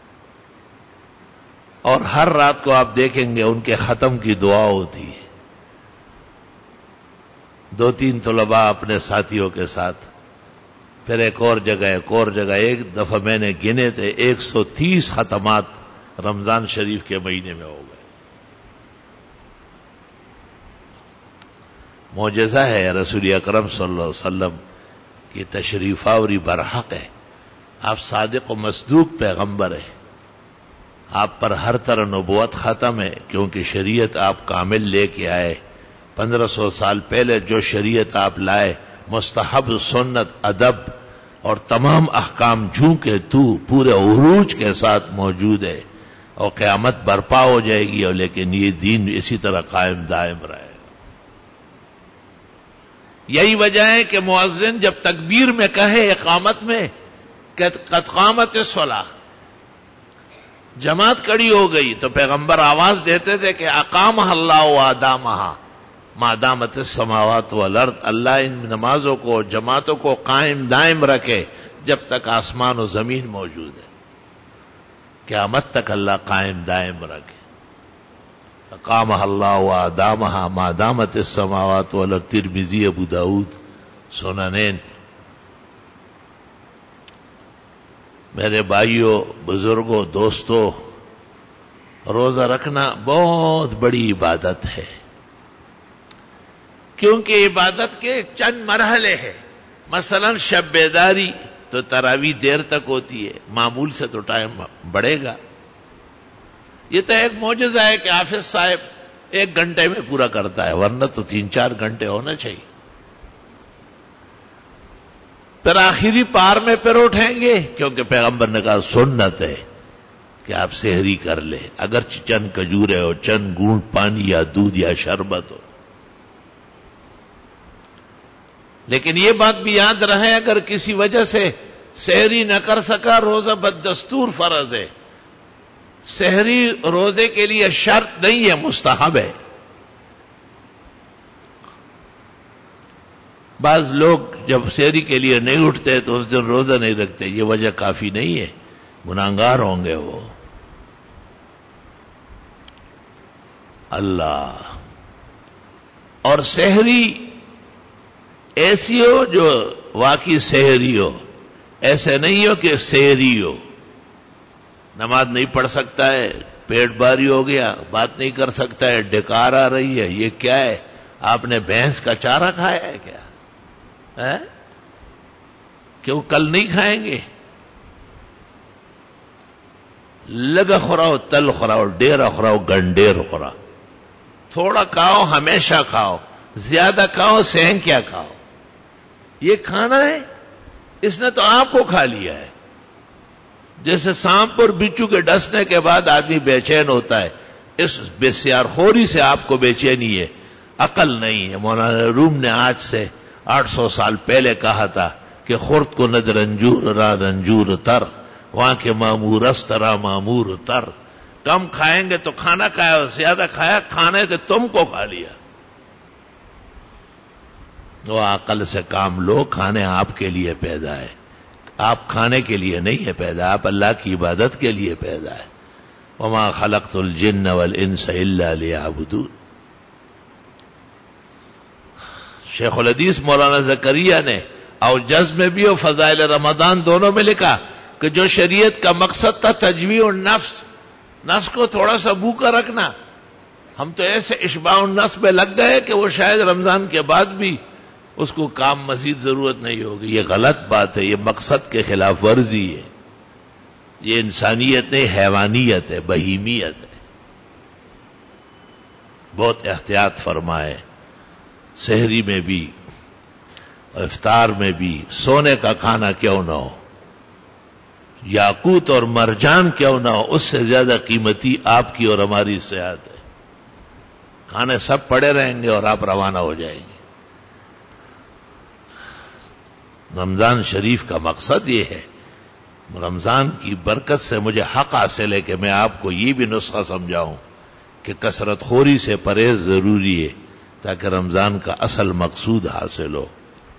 اور ہر رات کو آپ دیکھیں گے ان کے ختم کی دعا ہوتی ہے. دو تین طلباء اپنے ساتھیوں کے ساتھ، پھر ایک اور جگہ ایک اور جگہ. ایک دفعہ میں نے گنے تھے ایک سو تیس ختمات رمضان شریف کے مہینے میں ہو گئے. معجزہ ہے رسول اکرم صلی اللہ علیہ وسلم کی تشریف آوری برحق ہے. آپ صادق و مصدوق پیغمبر ہیں، آپ پر ہر طرح نبوت ختم ہے، کیونکہ شریعت آپ کامل لے کے آئے. پندرہ سو سال پہلے جو شریعت آپ لائے، مستحب، سنت، ادب اور تمام احکام جوں کے تو پورے عروج کے ساتھ موجود ہے. اور قیامت برپا ہو جائے گی، اور لیکن یہ دین اسی طرح قائم دائم رہے. یہی وجہ ہے کہ مؤذن جب تکبیر میں کہے اقامت میں کہ قد قامت الصلاۃ، جماعت کڑی ہو گئی، تو پیغمبر آواز دیتے تھے کہ اقامہ اللہ و ادامہا ما دامت السماوات والارض. اللہ ان نمازوں کو، جماعتوں کو قائم دائم رکھے جب تک آسمان و زمین موجود ہے. قیامت تک اللہ قائم دائم رکھے. اقامہ اللہ و ادامہا ما دامت السماوات والارض. ترمذی، ابو داؤد، سننین. میرے بھائیوں، بزرگوں، دوستوں، روزہ رکھنا بہت بڑی عبادت ہے، کیونکہ عبادت کے چند مرحلے ہیں۔ مثلا شب بیداری تو تراویح دیر تک ہوتی ہے، معمول سے تو ٹائم بڑھے گا۔ یہ تو ایک معجزہ ہے کہ حافظ صاحب ایک گھنٹے میں پورا کرتا ہے، ورنہ تو تین چار گھنٹے ہونا چاہیے۔ پھر آخری پار میں پھر اٹھیں گے، کیونکہ پیغمبر نے کہا سنت ہے کہ آپ سحری کر لیں، اگرچہ چند کھجورے ہو، چند گھونٹ پانی یا دودھ یا شربت ہو۔ لیکن یہ بات بھی یاد رہے، اگر کسی وجہ سے سحری نہ کر سکا، روزہ بددستور فرض ہے۔ سحری روزے کے لیے شرط نہیں ہے، مستحب ہے۔ بعض لوگ جب سحری کے لیے نہیں اٹھتے تو اس دن روزہ نہیں رکھتے، یہ وجہ کافی نہیں ہے، گناہگار ہوں گے وہ۔ اللہ، اور سحری ایسی ہو جو واقعی سحری ہو، ایسے نہیں ہو کہ سحری ہو، نماز نہیں پڑھ سکتا ہے، پیٹ بھاری ہو گیا، بات نہیں کر سکتا ہے، ڈکار آ رہی ہے، یہ کیا ہے؟ آپ نے بھینس کا چارہ کھایا ہے کیا؟ ہے؟ کیوں کل نہیں کھائیں گے؟ لگا خوراؤ، تل خوراؤ، ڈیرا خوراؤ، گنڈیر خوراؤ، تھوڑا کھاؤ ہمیشہ کھاؤ، زیادہ کھاؤ سہن کیا کھاؤ۔ یہ کھانا ہے، اس نے تو آپ کو کھا لیا ہے۔ جیسے سانپ اور بچھو کے ڈسنے کے بعد آدمی بے چین ہوتا ہے، اس بسیار خوری سے آپ کو بے چینی ہے، عقل نہیں ہے۔ مولانا روم نے آج سے آٹھ سو سال پہلے کہا تھا کہ خورد کو ند رنجور را رنجور تر، وہاں کے معمور است را معمور تر۔ کم کھائیں گے تو کھانا کھایا، زیادہ کھایا کھانے سے تم کو کھا لیا۔ وہ عقل سے کام لو، کھانے آپ کے لیے پیدا ہے، آپ کھانے کے لیے نہیں ہے پیدا، آپ اللہ کی عبادت کے لیے پیدا ہے۔ وما خلقت الجن والانس الا لیعبدون۔ شیخ الحدیث مولانا زکریا نے اوجز میں بھی اور فضائل رمضان دونوں میں لکھا کہ جو شریعت کا مقصد تھا تجویع النفس، نفس کو تھوڑا سا بھوکا رکھنا، ہم تو ایسے اشباع النفس میں لگ گئے کہ وہ شاید رمضان کے بعد بھی اس کو کام مزید ضرورت نہیں ہوگی۔ یہ غلط بات ہے، یہ مقصد کے خلاف ورزی ہے، یہ انسانیت نہیں، حیوانیت ہے، بہیمیت ہے۔ بہت احتیاط فرمائے، سحری میں بھی افطار میں بھی، سونے کا کھانا کیوں نہ ہو، یاقوت اور مرجان کیوں نہ ہو، اس سے زیادہ قیمتی آپ کی اور ہماری صحت ہے۔ کھانے سب پڑے رہیں گے اور آپ روانہ ہو جائیں گے۔ رمضان شریف کا مقصد یہ ہے، رمضان کی برکت سے مجھے حق حاصل ہے کہ میں آپ کو یہ بھی نسخہ سمجھاؤں کہ کثرت خوری سے پرہیز ضروری ہے تاکہ رمضان کا اصل مقصود حاصل ہو۔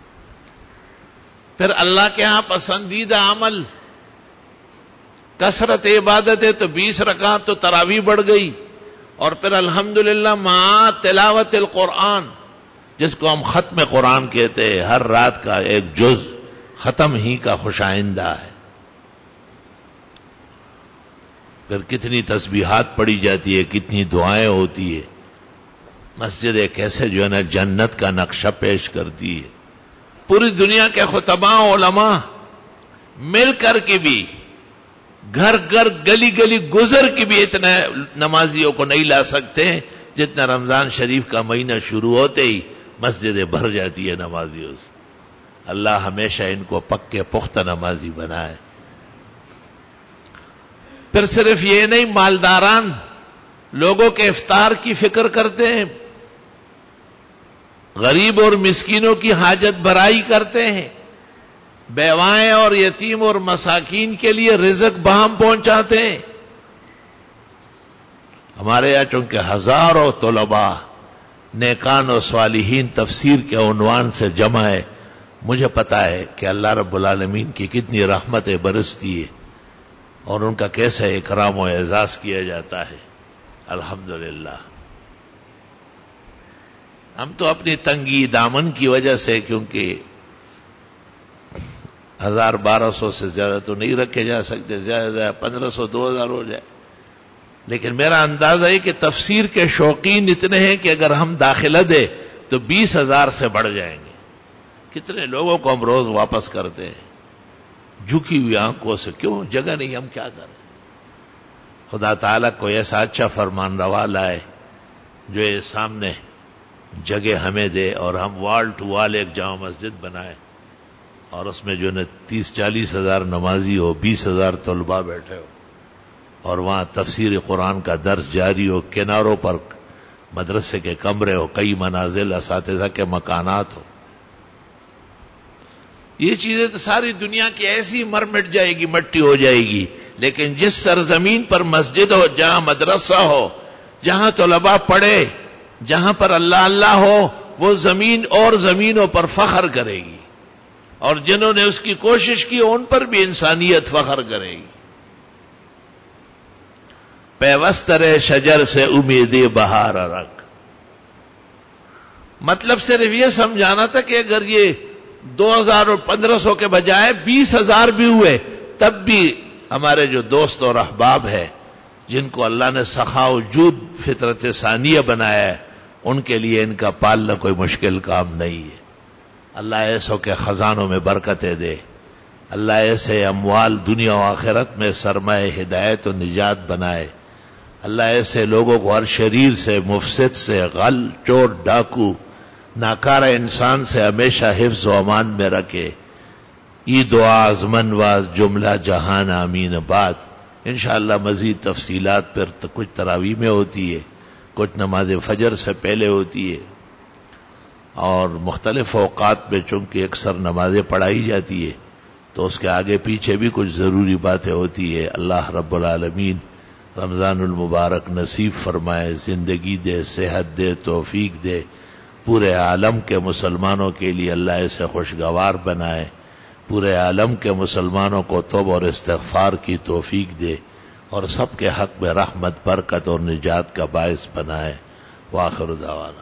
پھر اللہ کے ہاں پسندیدہ عمل کثرت عبادت ہے، تو بیس رکعت تو تراویح بڑھ گئی، اور پھر الحمدللہ مع تلاوت القرآن، جس کو ہم ختم قرآن کہتے ہیں، ہر رات کا ایک جز ختم ہی کا خوش آئندہ ہے۔ پھر کتنی تسبیحات پڑھی جاتی ہے، کتنی دعائیں ہوتی ہے۔ مسجد کیسے جو ہے نا جنت کا نقشہ پیش کرتی ہے۔ پوری دنیا کے خطباء علماء مل کر کے بھی، گھر گھر گلی گلی گزر کے بھی اتنے نمازیوں کو نہیں لا سکتے جتنا رمضان شریف کا مہینہ شروع ہوتے ہی مسجدیں بھر جاتی ہے نمازیوں سے۔ اللہ ہمیشہ ان کو پکے پختہ نمازی بنائے۔ پھر صرف یہ نہیں، مالداران لوگوں کے افطار کی فکر کرتے ہیں، غریب اور مسکینوں کی حاجت بھرائی کرتے ہیں، بیوائیں اور یتیم اور مساکین کے لیے رزق بہم پہنچاتے ہیں۔ ہمارے یہاں چونکہ ہزاروں طلباء نیکان و صالحین تفسیر کے عنوان سے جمع ہے، مجھے پتا ہے کہ اللہ رب العالمین کی کتنی رحمتیں برستی ہے اور ان کا کیسے اکرام و اعزاز کیا جاتا ہے۔ الحمدللہ۔ ہم تو اپنی تنگی دامن کی وجہ سے، کیونکہ ہزار بارہ سو سے زیادہ تو نہیں رکھے جا سکتے، زیادہ زیادہ پندرہ سو دو ہزار ہو جائے. لیکن میرا اندازہ ہے کہ تفسیر کے شوقین اتنے ہیں کہ اگر ہم داخلہ دیں تو بیس ہزار سے بڑھ جائیں گے. کتنے لوگوں کو ہم روز واپس کرتے ہیں جھکی ہوئی آنکھوں سے. کیوں؟ جگہ نہیں، ہم کیا کریں؟ خدا تعالیٰ کو ایسا اچھا فرمان روا لائے جو یہ سامنے جگہ ہمیں دے اور ہم وال ٹو وال ایک جامع مسجد بنائے اور اس میں جو ہے تیس چالیس ہزار نمازی ہو، بیس ہزار طلباء بیٹھے ہو اور وہاں تفسیر قرآن کا درس جاری ہو، کناروں پر مدرسے کے کمرے ہو، کئی منازل اساتذہ کے مکانات ہو. یہ چیزیں تو ساری دنیا کی ایسی مر مٹ جائے گی، مٹی ہو جائے گی. لیکن جس سرزمین پر مسجد ہو، جہاں مدرسہ ہو، جہاں طلباء پڑھے، جہاں پر اللہ اللہ ہو، وہ زمین اور زمینوں پر فخر کرے گی، اور جنہوں نے اس کی کوشش کی ان پر بھی انسانیت فخر کرے گی. پیوستر شجر سے امید بہار رکھ. مطلب صرف یہ سمجھانا تھا کہ اگر یہ دو ہزار اور پندرہ سو کے بجائے بیس ہزار بھی ہوئے تب بھی ہمارے جو دوست اور احباب ہیں جن کو اللہ نے سخا و جود فطرت ثانیہ بنایا ہے، ان کے لیے ان کا پالنا کوئی مشکل کام نہیں ہے. اللہ ایسوں کے خزانوں میں برکتیں دے. اللہ ایسے اموال دنیا و آخرت میں سرمایہ ہدایت و نجات بنائے. اللہ ایسے لوگوں کو ہر شریر سے، مفسد سے، غل، چور، ڈاکو، ناکارہ انسان سے ہمیشہ حفظ و امان میں رکھے. عید و آزمن واز جملہ جہان آمین. بعد انشاءاللہ مزید تفصیلات پر تو کچھ تراویح میں ہوتی ہے، کچھ نماز فجر سے پہلے ہوتی ہے، اور مختلف اوقات میں چونکہ اکثر نمازیں پڑھائی جاتی ہے تو اس کے آگے پیچھے بھی کچھ ضروری باتیں ہوتی ہے. اللہ رب العالمین رمضان المبارک نصیب فرمائے، زندگی دے، صحت دے، توفیق دے. پورے عالم کے مسلمانوں کے لیے اللہ اسے خوشگوار بنائے. پورے عالم کے مسلمانوں کو توبہ اور استغفار کی توفیق دے اور سب کے حق میں رحمت، برکت اور نجات کا باعث بنائے. وآخر دعوانا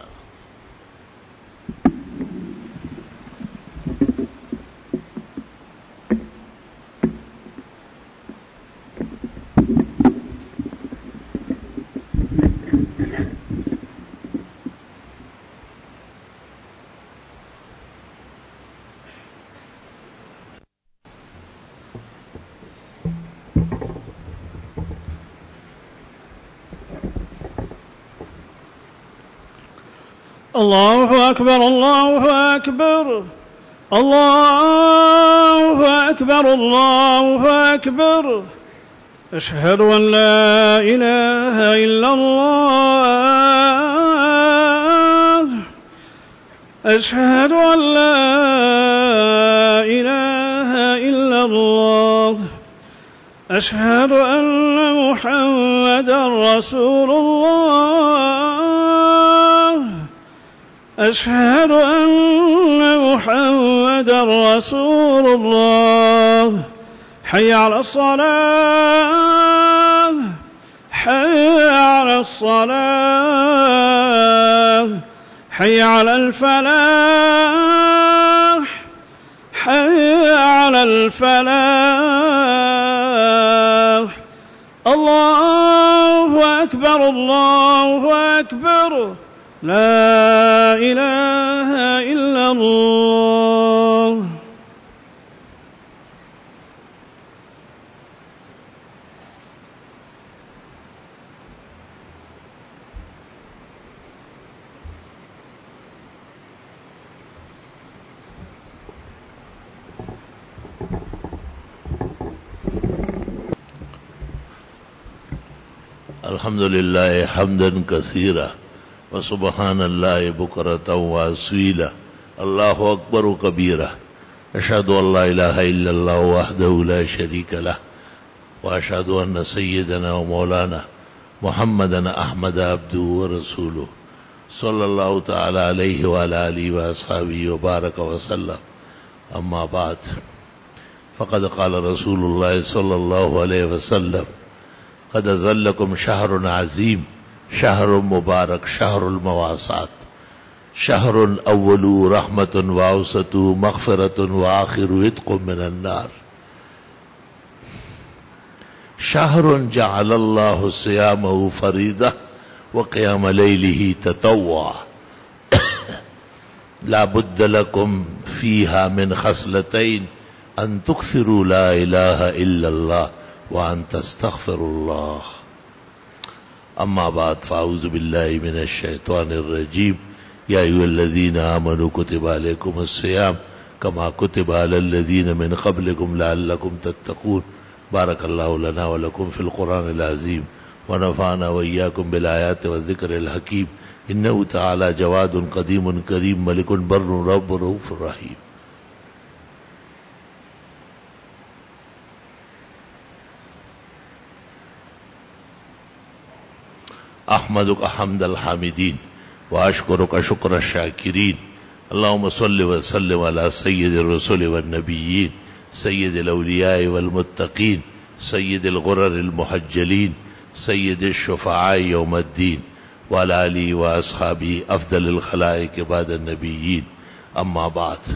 الله أكبر الله أكبر الله أكبر الله أكبر. أشهد أن لا إله إلا الله أشهد أن لا إله إلا الله أشهد أن محمدا رسول الله أشهد أن محمدا رسول الله. حي على الصلاة حي على الصلاة حي على الفلاح حي على الفلاح. الله أكبر الله أكبر. لا إله إلا الله. الحمد لله حمدا كثيرا وسبحان الله بكرة وأصيلا. الله أكبر كبيرا. أشهد أن لا إله إلا الله وحده لا شريك له وأشهد أن سيدنا ومولانا محمدا أحمد عبده ورسوله صلى الله تعالى عليه وعلى آله وأصحابه وبارك وسلم. أما بعد فقد قال رسول الله صلى الله عليه وسلم قد ظلكم شهر عظيم شهر مبارك شهر المواسات. شہر اول رحمت واوسط مغفرت وآخر عتق من النار شہر جعل اللہ صیامہ فریضہ وقیام لیلہ تطوعا لا بد لکم فیہا من خصلتین ان تکثروا لا الہ الا اللہ وان تستغفروا اللہ اما بعد فاعوذ باللہ من الشیطان الرجیم یا ایھا الذین آمنوا کتب علیکم الصیام کما کتب علی الذین من قبلکم لعلکم تتقون بارک اللہ لنا ولکم فی القرآن العظیم ونفعنا وإیاکم بالآیات والذکر الحکیم انہ تعالی جواد قدیم کریم ملک بر رب رؤوف رحیم. احمدک حمد الحامدین واشکرک شکر الشاکرین اللهم صل وسلم علی سید الرسل والنبیین سید الاولیاء والمتقین سید الغرر المحجلین سید الشفعاء یوم الدین وعلی آلہ واصحابہ افضل الخلائق بعد النبیین اما بعد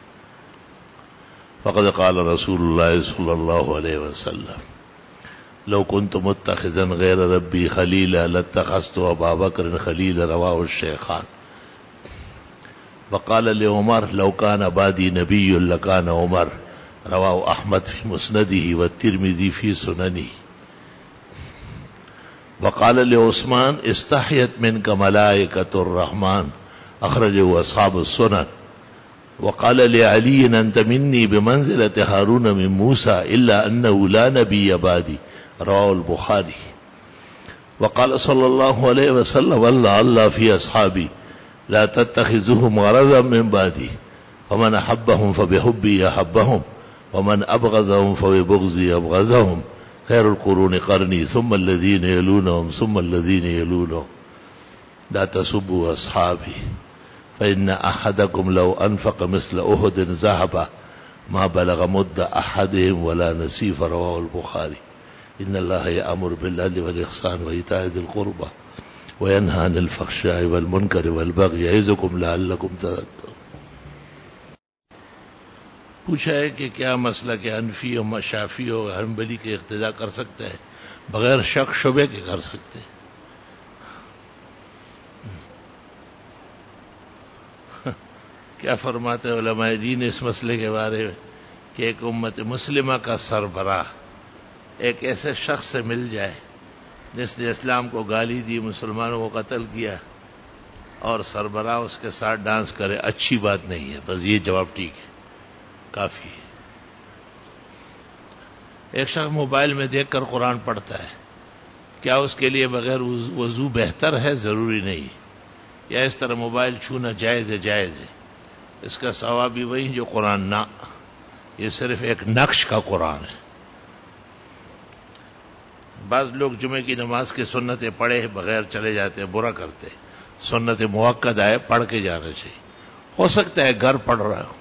فقد قال رسول اللہ صلی اللہ علیہ وسلم لو كنت متخذا غیر ربی خلیلا لاتخذت ابا بکر خلیلا رواه الشیخان وقال لعمر لو كان بعدي نبي لكان عمر رواه احمد في مسنده والترمذي في سننه وقال لعثمان استحيت منك ملائكة الرحمن اخرجه اصحاب السنن وقال لعلي انت مني بمنزلة هارون من موسى الا انه لا نبي بعدي رواه البخاري وقال صلى الله عليه وسلم والله الله في اصحابي لا تتخذوهم غرضا من بعدي ومن احبهم فبحبي احبهم ومن ابغضهم فببغضي ابغضهم خير القرون قرني ثم الذين يلونهم ثم الذين يلونهم لا تسبوا اصحابي فان احدكم لو انفق مثل احد ذهبا ما بلغ مد احدهم ولا نصيف رواه البخاري ان الله يأمر بالعدل والإحسان وإيتاء ذي القربى وينهى عن الفحشاء والمنكر والبغي يعظكم لعلكم تذكرون. پوچھا ہے کہ کیا مسئلہ کہ حنفی و شافعی و حنبلی کے اقتداء کر سکتا ہے بغیر شک شبے کے کر سکتے ہیں. کیا فرماتے علماء دین اس مسئلے کے بارے میں کہ ایک امت مسلمہ کا سربراہ ایک ایسے شخص سے مل جائے جس نے اسلام کو گالی دی مسلمانوں کو قتل کیا اور سربراہ اس کے ساتھ ڈانس کرے اچھی بات نہیں ہے. بس یہ جواب ٹھیک ہے کافی. ایک شخص موبائل میں دیکھ کر قرآن پڑھتا ہے کیا اس کے لیے بغیر وضو بہتر ہے؟ ضروری نہیں. یا اس طرح موبائل چھونا جائز ہے؟ جائز ہے. اس کا ثواب بھی وہی جو قرآن نہ. یہ صرف ایک نقش کا قرآن ہے. بعض لوگ جمعے کی نماز کی سنتیں پڑھے بغیر چلے جاتے ہیں برا کرتے. سنت موقع ہے پڑھ کے جانا چاہیے. ہو سکتا ہے گھر پڑھ رہا ہو.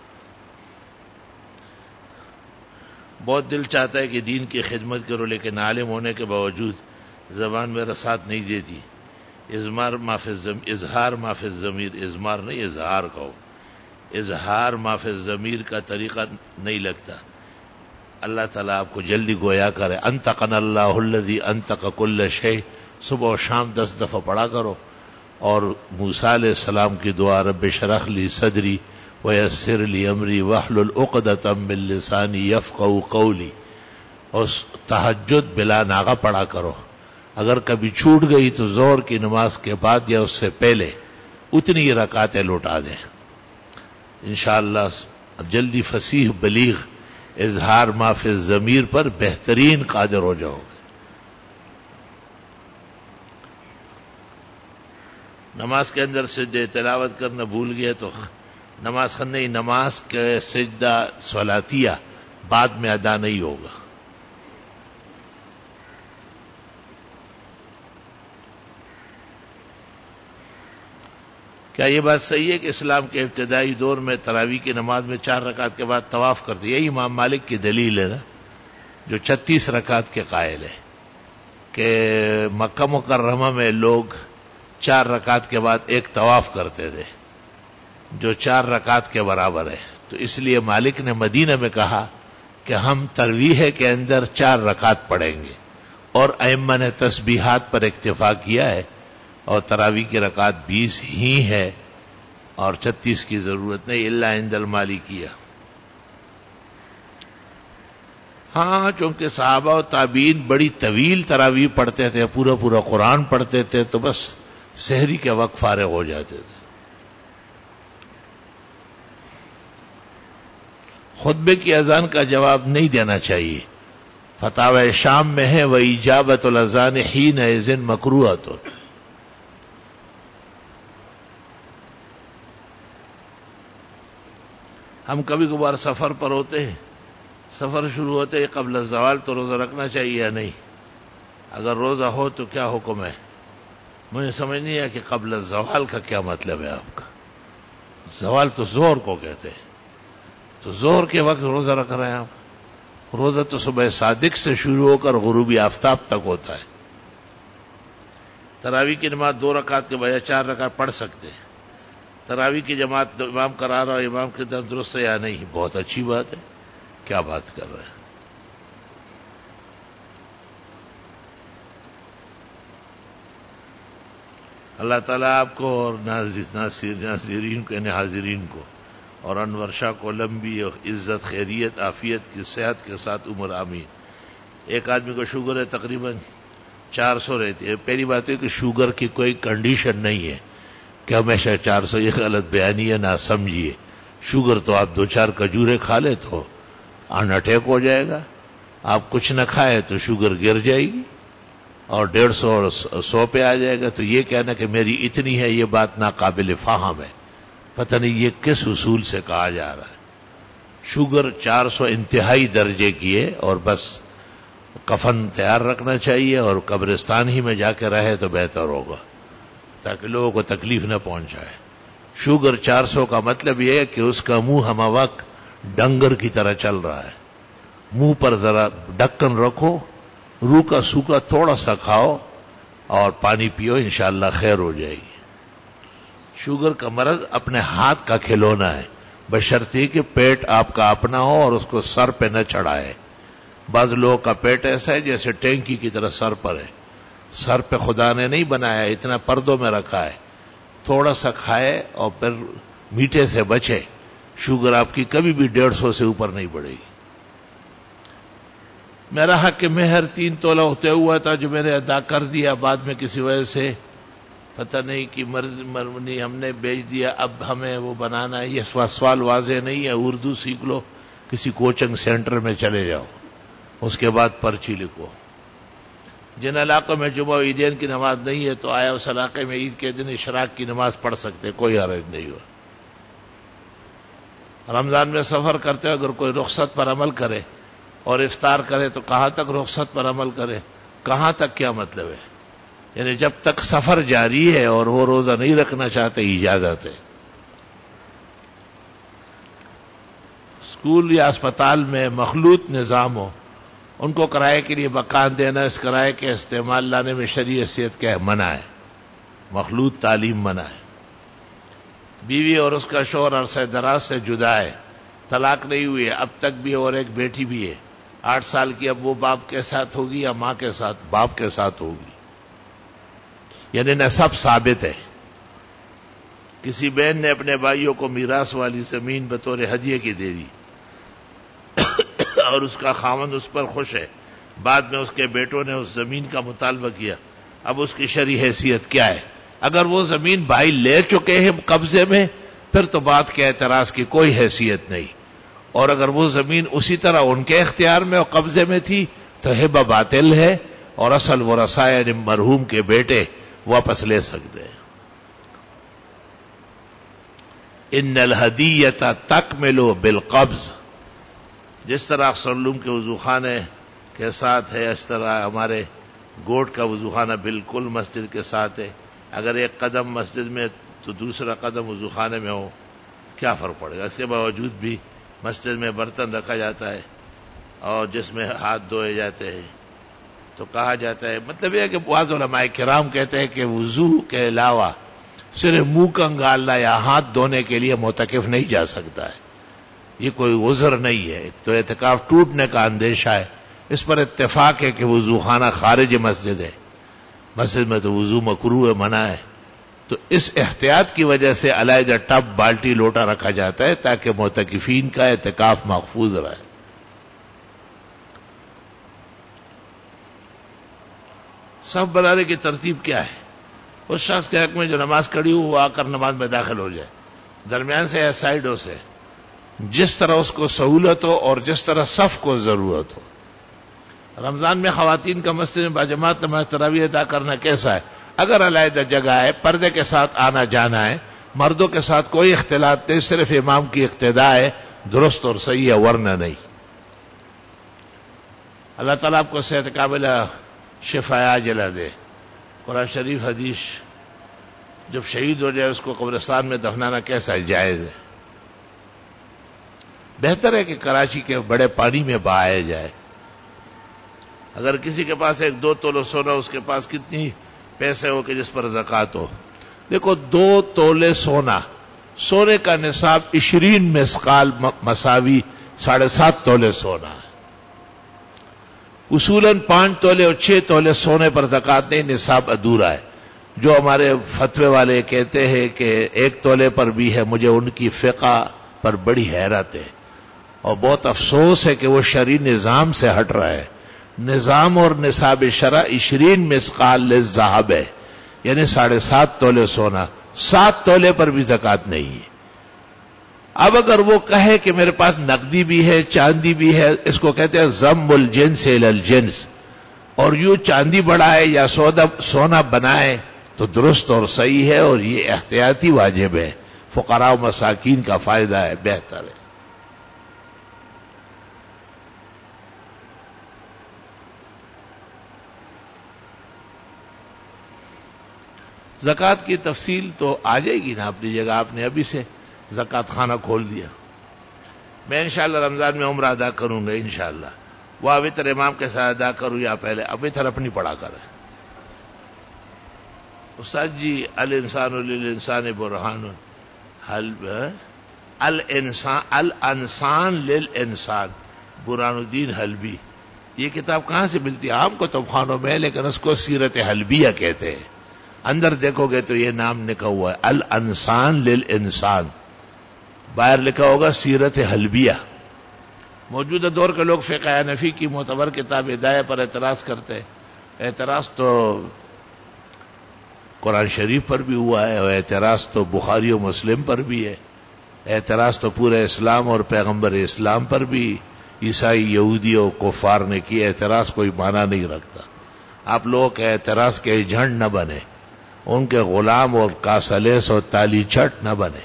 بہت دل چاہتا ہے کہ دین کی خدمت کرو لیکن عالم ہونے کے باوجود زبان میرا ساتھ نہیں دیتی. اظہار معاف اظہار معاف ضمیر اظہار نہیں اظہار کہو. اظہار معاف ضمیر کا طریقہ نہیں لگتا. اللہ تعالیٰ آپ کو جلدی گویا کرے. انتقن اللہ الذی انتق کل شیء صبح و شام دس دفعہ پڑھا کرو. اور موسیٰ علیہ السلام کی دعا رب اشرح لی صدری ویسر لی امری واحلل عقدۃ من لسانی یفقهوا قولی. اور تہجد بلا ناغہ پڑھا کرو. اگر کبھی چھوٹ گئی تو ظہر کی نماز کے بعد یا اس سے پہلے اتنی ہی رکعتیں لوٹا دیں. انشاءاللہ جلدی فصیح بلیغ اظہار معاف ضمیر پر بہترین قادر ہو جاؤ گے. نماز کے اندر سجدہ تلاوت کرنا بھول گیا تو نماز نہیں نماز کے سجدہ صلاتیہ بعد میں ادا نہیں ہوگا. کیا یہ بات صحیح ہے کہ اسلام کے ابتدائی دور میں تراویح کی نماز میں چار رکعت کے بعد طواف کرتے؟ یہی امام مالک کی دلیل ہے نا جو چھتیس رکعت کے قائل ہے کہ مکہ مکرمہ میں لوگ چار رکعت کے بعد ایک طواف کرتے تھے جو چار رکعت کے برابر ہے. تو اس لیے مالک نے مدینہ میں کہا کہ ہم تراویح کے اندر چار رکعت پڑھیں گے، اور ائمہ نے تسبیحات پر اکتفا کیا ہے، اور تراویح کی رکعت بیس ہی ہے اور چھتیس کی ضرورت نہیں الا عند المالکیہ. ہاں چونکہ صحابہ و تابعین بڑی طویل تراویح پڑھتے تھے، پورا پورا قرآن پڑھتے تھے، تو بس سحری کے وقت فارغ ہو جاتے تھے. خطبے کی اذان کا جواب نہیں دینا چاہیے. فتاوی شام میں ہے وَإِجَابَةُ الْأَذَانِ حِينَئِذٍ مَكْرُوهَةٌ. ہم کبھی کبھار سفر پر ہوتے ہیں، سفر شروع ہوتے ہی قبل الزوال تو روزہ رکھنا چاہیے یا نہیں؟ اگر روزہ ہو تو کیا حکم ہے؟ مجھے سمجھ نہیں ہے کہ قبل الزوال کا کیا مطلب ہے آپ کا. زوال تو ظہر کو کہتے ہیں، تو ظہر کے وقت روزہ رکھ رہے ہیں آپ؟ روزہ تو صبح صادق سے شروع ہو کر غروبی آفتاب تک ہوتا ہے. تراویح کی نماز دو رکعت کے بجائے چار رکعت پڑھ سکتے ہیں. تراویح کی جماعت امام کرا رہا امام کی طرف درست ہے یا نہیں؟ بہت اچھی بات ہے. کیا بات کر رہے ہیں؟ اللہ تعالیٰ آپ کو اور ناظرین کو یعنی حاضرین کو اور انور شاہ کو لمبی عزت خیریت عافیت کی صحت کے ساتھ عمر آمین. ایک آدمی کو شوگر ہے تقریباً چار سو رہتی ہے. پہلی بات ہے کہ شوگر کی کوئی کنڈیشن نہیں ہے کہ ہمیشہ چار سو، یہ غلط بیانی ہے، نہ سمجھیے. شوگر تو آپ دو چار کھجورے کھا لے تو ہارٹ اٹیک ہو جائے گا. آپ کچھ نہ کھائے تو شوگر گر جائے گی اور ڈیڑھ سو اور سو پہ آ جائے گا. تو یہ کہنا کہ میری اتنی ہے، یہ بات ناقابل فہم ہے. پتہ نہیں یہ کس اصول سے کہا جا رہا ہے. شوگر چار سو انتہائی درجے کی ہے، اور بس کفن تیار رکھنا چاہیے اور قبرستان ہی میں جا کے رہے تو بہتر ہوگا تاکہ لوگوں کو تکلیف نہ پہنچائے. شوگر چار سو کا مطلب یہ ہے کہ اس کا منہ ہمہ وقت ڈنگر کی طرح چل رہا ہے. منہ پر ذرا ڈھکن رکھو، روکا سوکھا تھوڑا سا کھاؤ اور پانی پیو، انشاءاللہ خیر ہو جائے گی. شوگر کا مرض اپنے ہاتھ کا کھلونا ہے، بشرطے کہ پیٹ آپ کا اپنا ہو اور اس کو سر پہ نہ چڑھائے. بعض لوگوں کا پیٹ ایسا ہے جیسے ٹینکی کی طرح سر پر ہے. سر پہ خدا نے نہیں بنایا، اتنا پردوں میں رکھا ہے. تھوڑا سا کھائے اور پھر میٹھے سے بچے. شوگر آپ کی کبھی بھی ڈیڑھ سو سے اوپر نہیں بڑھے گی. میرا حق مہر تین تولہ ہوتے ہوا تھا جو میں نے ادا کر دیا، بعد میں کسی وجہ سے پتہ نہیں کہ مرض مرنی ہم نے بیچ دیا. اب ہمیں وہ بنانا ہے. یہ سوال واضح نہیں ہے. اردو سیکھ لو، کسی کوچنگ سینٹر میں چلے جاؤ، اس کے بعد پرچی لکھو. جن علاقوں میں جمعہ عیدین کی نماز نہیں ہے تو آیا اس علاقے میں عید کے دن اشراق کی نماز پڑھ سکتے، کوئی حرج نہیں ہوا. رمضان میں سفر کرتے اگر کوئی رخصت پر عمل کرے اور افطار کرے تو کہاں تک رخصت پر عمل کرے؟ کہاں تک کیا مطلب ہے؟ یعنی جب تک سفر جاری ہے اور وہ روزہ نہیں رکھنا چاہتے اجازت ہے. اسکول یا اسپتال میں مخلوط نظام ہو، ان کو کرائے کے لیے مکان دینا، اس کرائے کے استعمال لانے میں شرعی حیثیت کیا ہے؟ منع ہے. مخلوط تعلیم منع ہے. بیوی اور اس کا شوہر عرصہ دراز سے جدا ہے، طلاق نہیں ہوئی ہے، اب تک بھی اور ایک بیٹی بھی ہے، آٹھ سال کی. اب وہ باپ کے ساتھ ہوگی یا ماں کے ساتھ؟ باپ کے ساتھ ہوگی. یعنی نسب ثابت ہے. کسی بہن نے اپنے بھائیوں کو میراث والی زمین بطور ہدیے کی دے دی اور اس کا خاوند اس پر خوش ہے. بعد میں اس کے بیٹوں نے اس زمین کا مطالبہ کیا. اب اس کی شرعی حیثیت کیا ہے؟ اگر وہ زمین بھائی لے چکے ہیں قبضے میں پھر تو بات کے اعتراض کی کوئی حیثیت نہیں. اور اگر وہ زمین اسی طرح ان کے اختیار میں اور قبضے میں تھی تو ہبہ باطل ہے، اور اصل ورثاء یعنی مرحوم کے بیٹے واپس لے سکتے ہیں. ان الہدیۃ تکمل بالقبض. جس طرح سلوم کے وضو خانے کے ساتھ ہے اس طرح ہمارے گوٹ کا وضو خانہ بالکل مسجد کے ساتھ ہے. اگر ایک قدم مسجد میں تو دوسرا قدم وضو خانے میں ہو کیا فرق پڑے گا؟ اس کے باوجود بھی مسجد میں برتن رکھا جاتا ہے اور جس میں ہاتھ دھوئے جاتے ہیں. تو کہا جاتا ہے، مطلب یہ ہے کہ بعض علماء کرام کہتے ہیں کہ وضو کے علاوہ صرف منہ کنگالنا یا ہاتھ دھونے کے لیے معتکف نہیں جا سکتا ہے، یہ کوئی عذر نہیں ہے، تو اعتکاف ٹوٹنے کا اندیشہ ہے۔ اس پر اتفاق ہے کہ وضو خانہ خارج مسجد ہے، مسجد میں تو وضو مکروہ ہے، منع ہے، تو اس احتیاط کی وجہ سے علیحدہ ٹب بالٹی لوٹا رکھا جاتا ہے تاکہ معتکفین کا اعتکاف محفوظ رہے۔ صف بنانے کی ترتیب کیا ہے؟ اس شخص کے حق میں جو نماز کھڑی ہو وہ آ کر نماز میں داخل ہو جائے، درمیان سے یا سائڈوں سے، جس طرح اس کو سہولت ہو اور جس طرح صف کو ضرورت ہو۔ رمضان میں خواتین کا مسجد میں باجماعت نماز تراویح ادا کرنا کیسا ہے؟ اگر علیحدہ جگہ ہے، پردے کے ساتھ آنا جانا ہے، مردوں کے ساتھ کوئی اختلاط نہیں، صرف امام کی اقتداء ہے، درست اور صحیح ہے، ورنہ نہیں۔ اللہ تعالیٰ آپ کو صحت کاملہ شفا عاجلہ دے۔ قرآن شریف حدیث، جب شہید ہو جائے اس کو قبرستان میں دفنانا کیسا ہے؟ جائز ہے۔ بہتر ہے کہ کراچی کے بڑے پانی میں بہایا جائے۔ اگر کسی کے پاس ایک دو تولے سونا، اس کے پاس کتنی پیسے ہو کہ جس پر زکوٰۃ ہو؟ دیکھو، دو تولے سونا، سونے کا نصاب عشرین مسقال مساوی ساڑھے سات تولے سونا ہے۔ اصولاً پانچ تولے اور چھ تولے سونے پر زکوٰۃ نہیں، نصاب ادھورا ہے۔ جو ہمارے فتوے والے کہتے ہیں کہ ایک تولے پر بھی ہے، مجھے ان کی فقہ پر بڑی حیرت ہے اور بہت افسوس ہے کہ وہ شرعی نظام سے ہٹ رہا ہے۔ نظام اور نصاب شرع عشرین مسقال للذہب ہے، یعنی ساڑھے سات تولے سونا، سات تولے پر بھی زکوٰۃ نہیں ہے۔ اب اگر وہ کہے کہ میرے پاس نقدی بھی ہے، چاندی بھی ہے، اس کو کہتے ہیں ضم الجنس الی الجنس، اور یوں چاندی بڑھائے یا سودا سونا بنائے تو درست اور صحیح ہے، اور یہ احتیاطی واجب ہے، فقراء و مساکین کا فائدہ ہے، بہتر ہے۔ زکوٰۃ کی تفصیل تو آ جائے گی نا اپنی جگہ، آپ نے ابھی سے زکوٰۃ خانہ کھول دیا۔ میں انشاءاللہ رمضان میں عمرہ ادا کروں گا انشاءاللہ، وہ وطر امام کے ساتھ ادا کروں یا پہلے وطر اپنی پڑھا کرے۔ استاد جی، الانسان للانسان برہان، حل الانسان الانسان للانسان، برہان الدین حلبی، یہ کتاب کہاں سے ملتی ہے؟ عام کتب خانوں میں، لیکن اس کو سیرت حلبیہ کہتے ہیں۔ اندر دیکھو گے تو یہ نام لکھا ہوا ہے، الانسان للانسان، باہر لکھا ہوگا سیرت حلبیہ۔ موجودہ دور کے لوگ فقہ حنفی کی معتبر کتاب ہدایہ پر اعتراض کرتے ہیں۔ اعتراض تو قرآن شریف پر بھی ہوا ہے، اور اعتراض تو بخاری و مسلم پر بھی ہے، اعتراض تو پورے اسلام اور پیغمبر اسلام پر بھی عیسائی، یہودی اور کفار نے کی۔ اعتراض کوئی معنی نہیں رکھتا۔ آپ لوگوں کے اعتراض کے جھنڈ نہ بنے، ان کے غلام اور کاسلیس اور تالی چٹ نہ بنے۔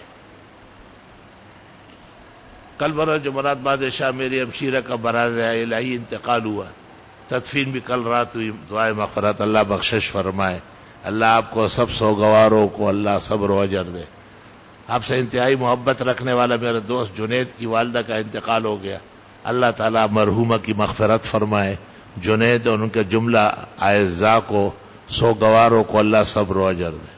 کل برا جمعرات بادشاہ میری ہمشیرہ کا براز الہی انتقال ہوا، تدفین بھی کل رات ہوئی۔ دعائے مغفرت، اللہ بخشش فرمائے، اللہ آپ کو سب سوگواروں کو اللہ صبر و اجر دے۔ آپ سے انتہائی محبت رکھنے والا میرا دوست جنید کی والدہ کا انتقال ہو گیا، اللہ تعالیٰ مرحومہ کی مغفرت فرمائے، جنید اور ان کے جملہ اعزاء کو، سوگواروں کو اللہ صبر و اجر دے۔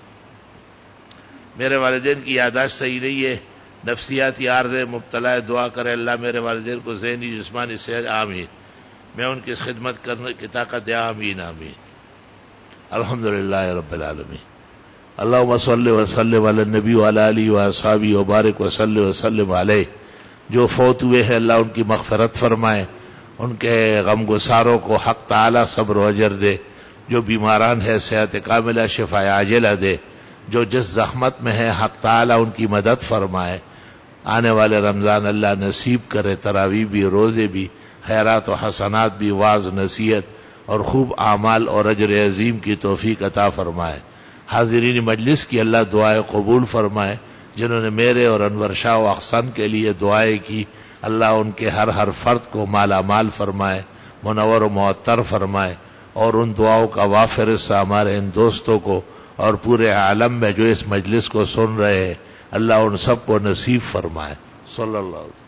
میرے والدین کی یادداشت صحیح نہیں ہے، نفسیاتی عارضے مبتلا ہے، دعا کرے اللہ میرے والدین کو ذہنی جسمانی صحت، آمین۔ میں ان کی خدمت کرنے کی طاقت دے، آمین آمین۔ الحمدللہ رب العالمین۔ اللہم صلی وسلم علی النبی وعلی آلہ واصحابہ وبارک وسلم وسلم علیہ۔ جو فوت ہوئے ہیں اللہ ان کی مغفرت فرمائے، ان کے غم گساروں کو حق تعالی صبر و اجر دے، جو بیماران ہے صحت کاملہ شفا عاجلہ دے، جو جس زحمت میں ہے حق تعالی ان کی مدد فرمائے۔ آنے والے رمضان اللہ نصیب کرے، تراویح بھی، روزے بھی، خیرات و حسنات بھی، واعظ نصیحت اور خوب اعمال اور اجر عظیم کی توفیق عطا فرمائے۔ حاضرین مجلس کی اللہ دعائیں قبول فرمائے، جنہوں نے میرے اور انور شاہ و احسن کے لیے دعائیں کی، اللہ ان کے ہر ہر فرد کو مالا مال فرمائے، منور و معطر فرمائے، اور ان دعاؤں کا وافر حصہ ہمارے ان دوستوں کو اور پورے عالم میں جو اس مجلس کو سن رہے ہیں، اللہ ان سب کو نصیب فرمائے۔ صلی اللہ علیہ وسلم۔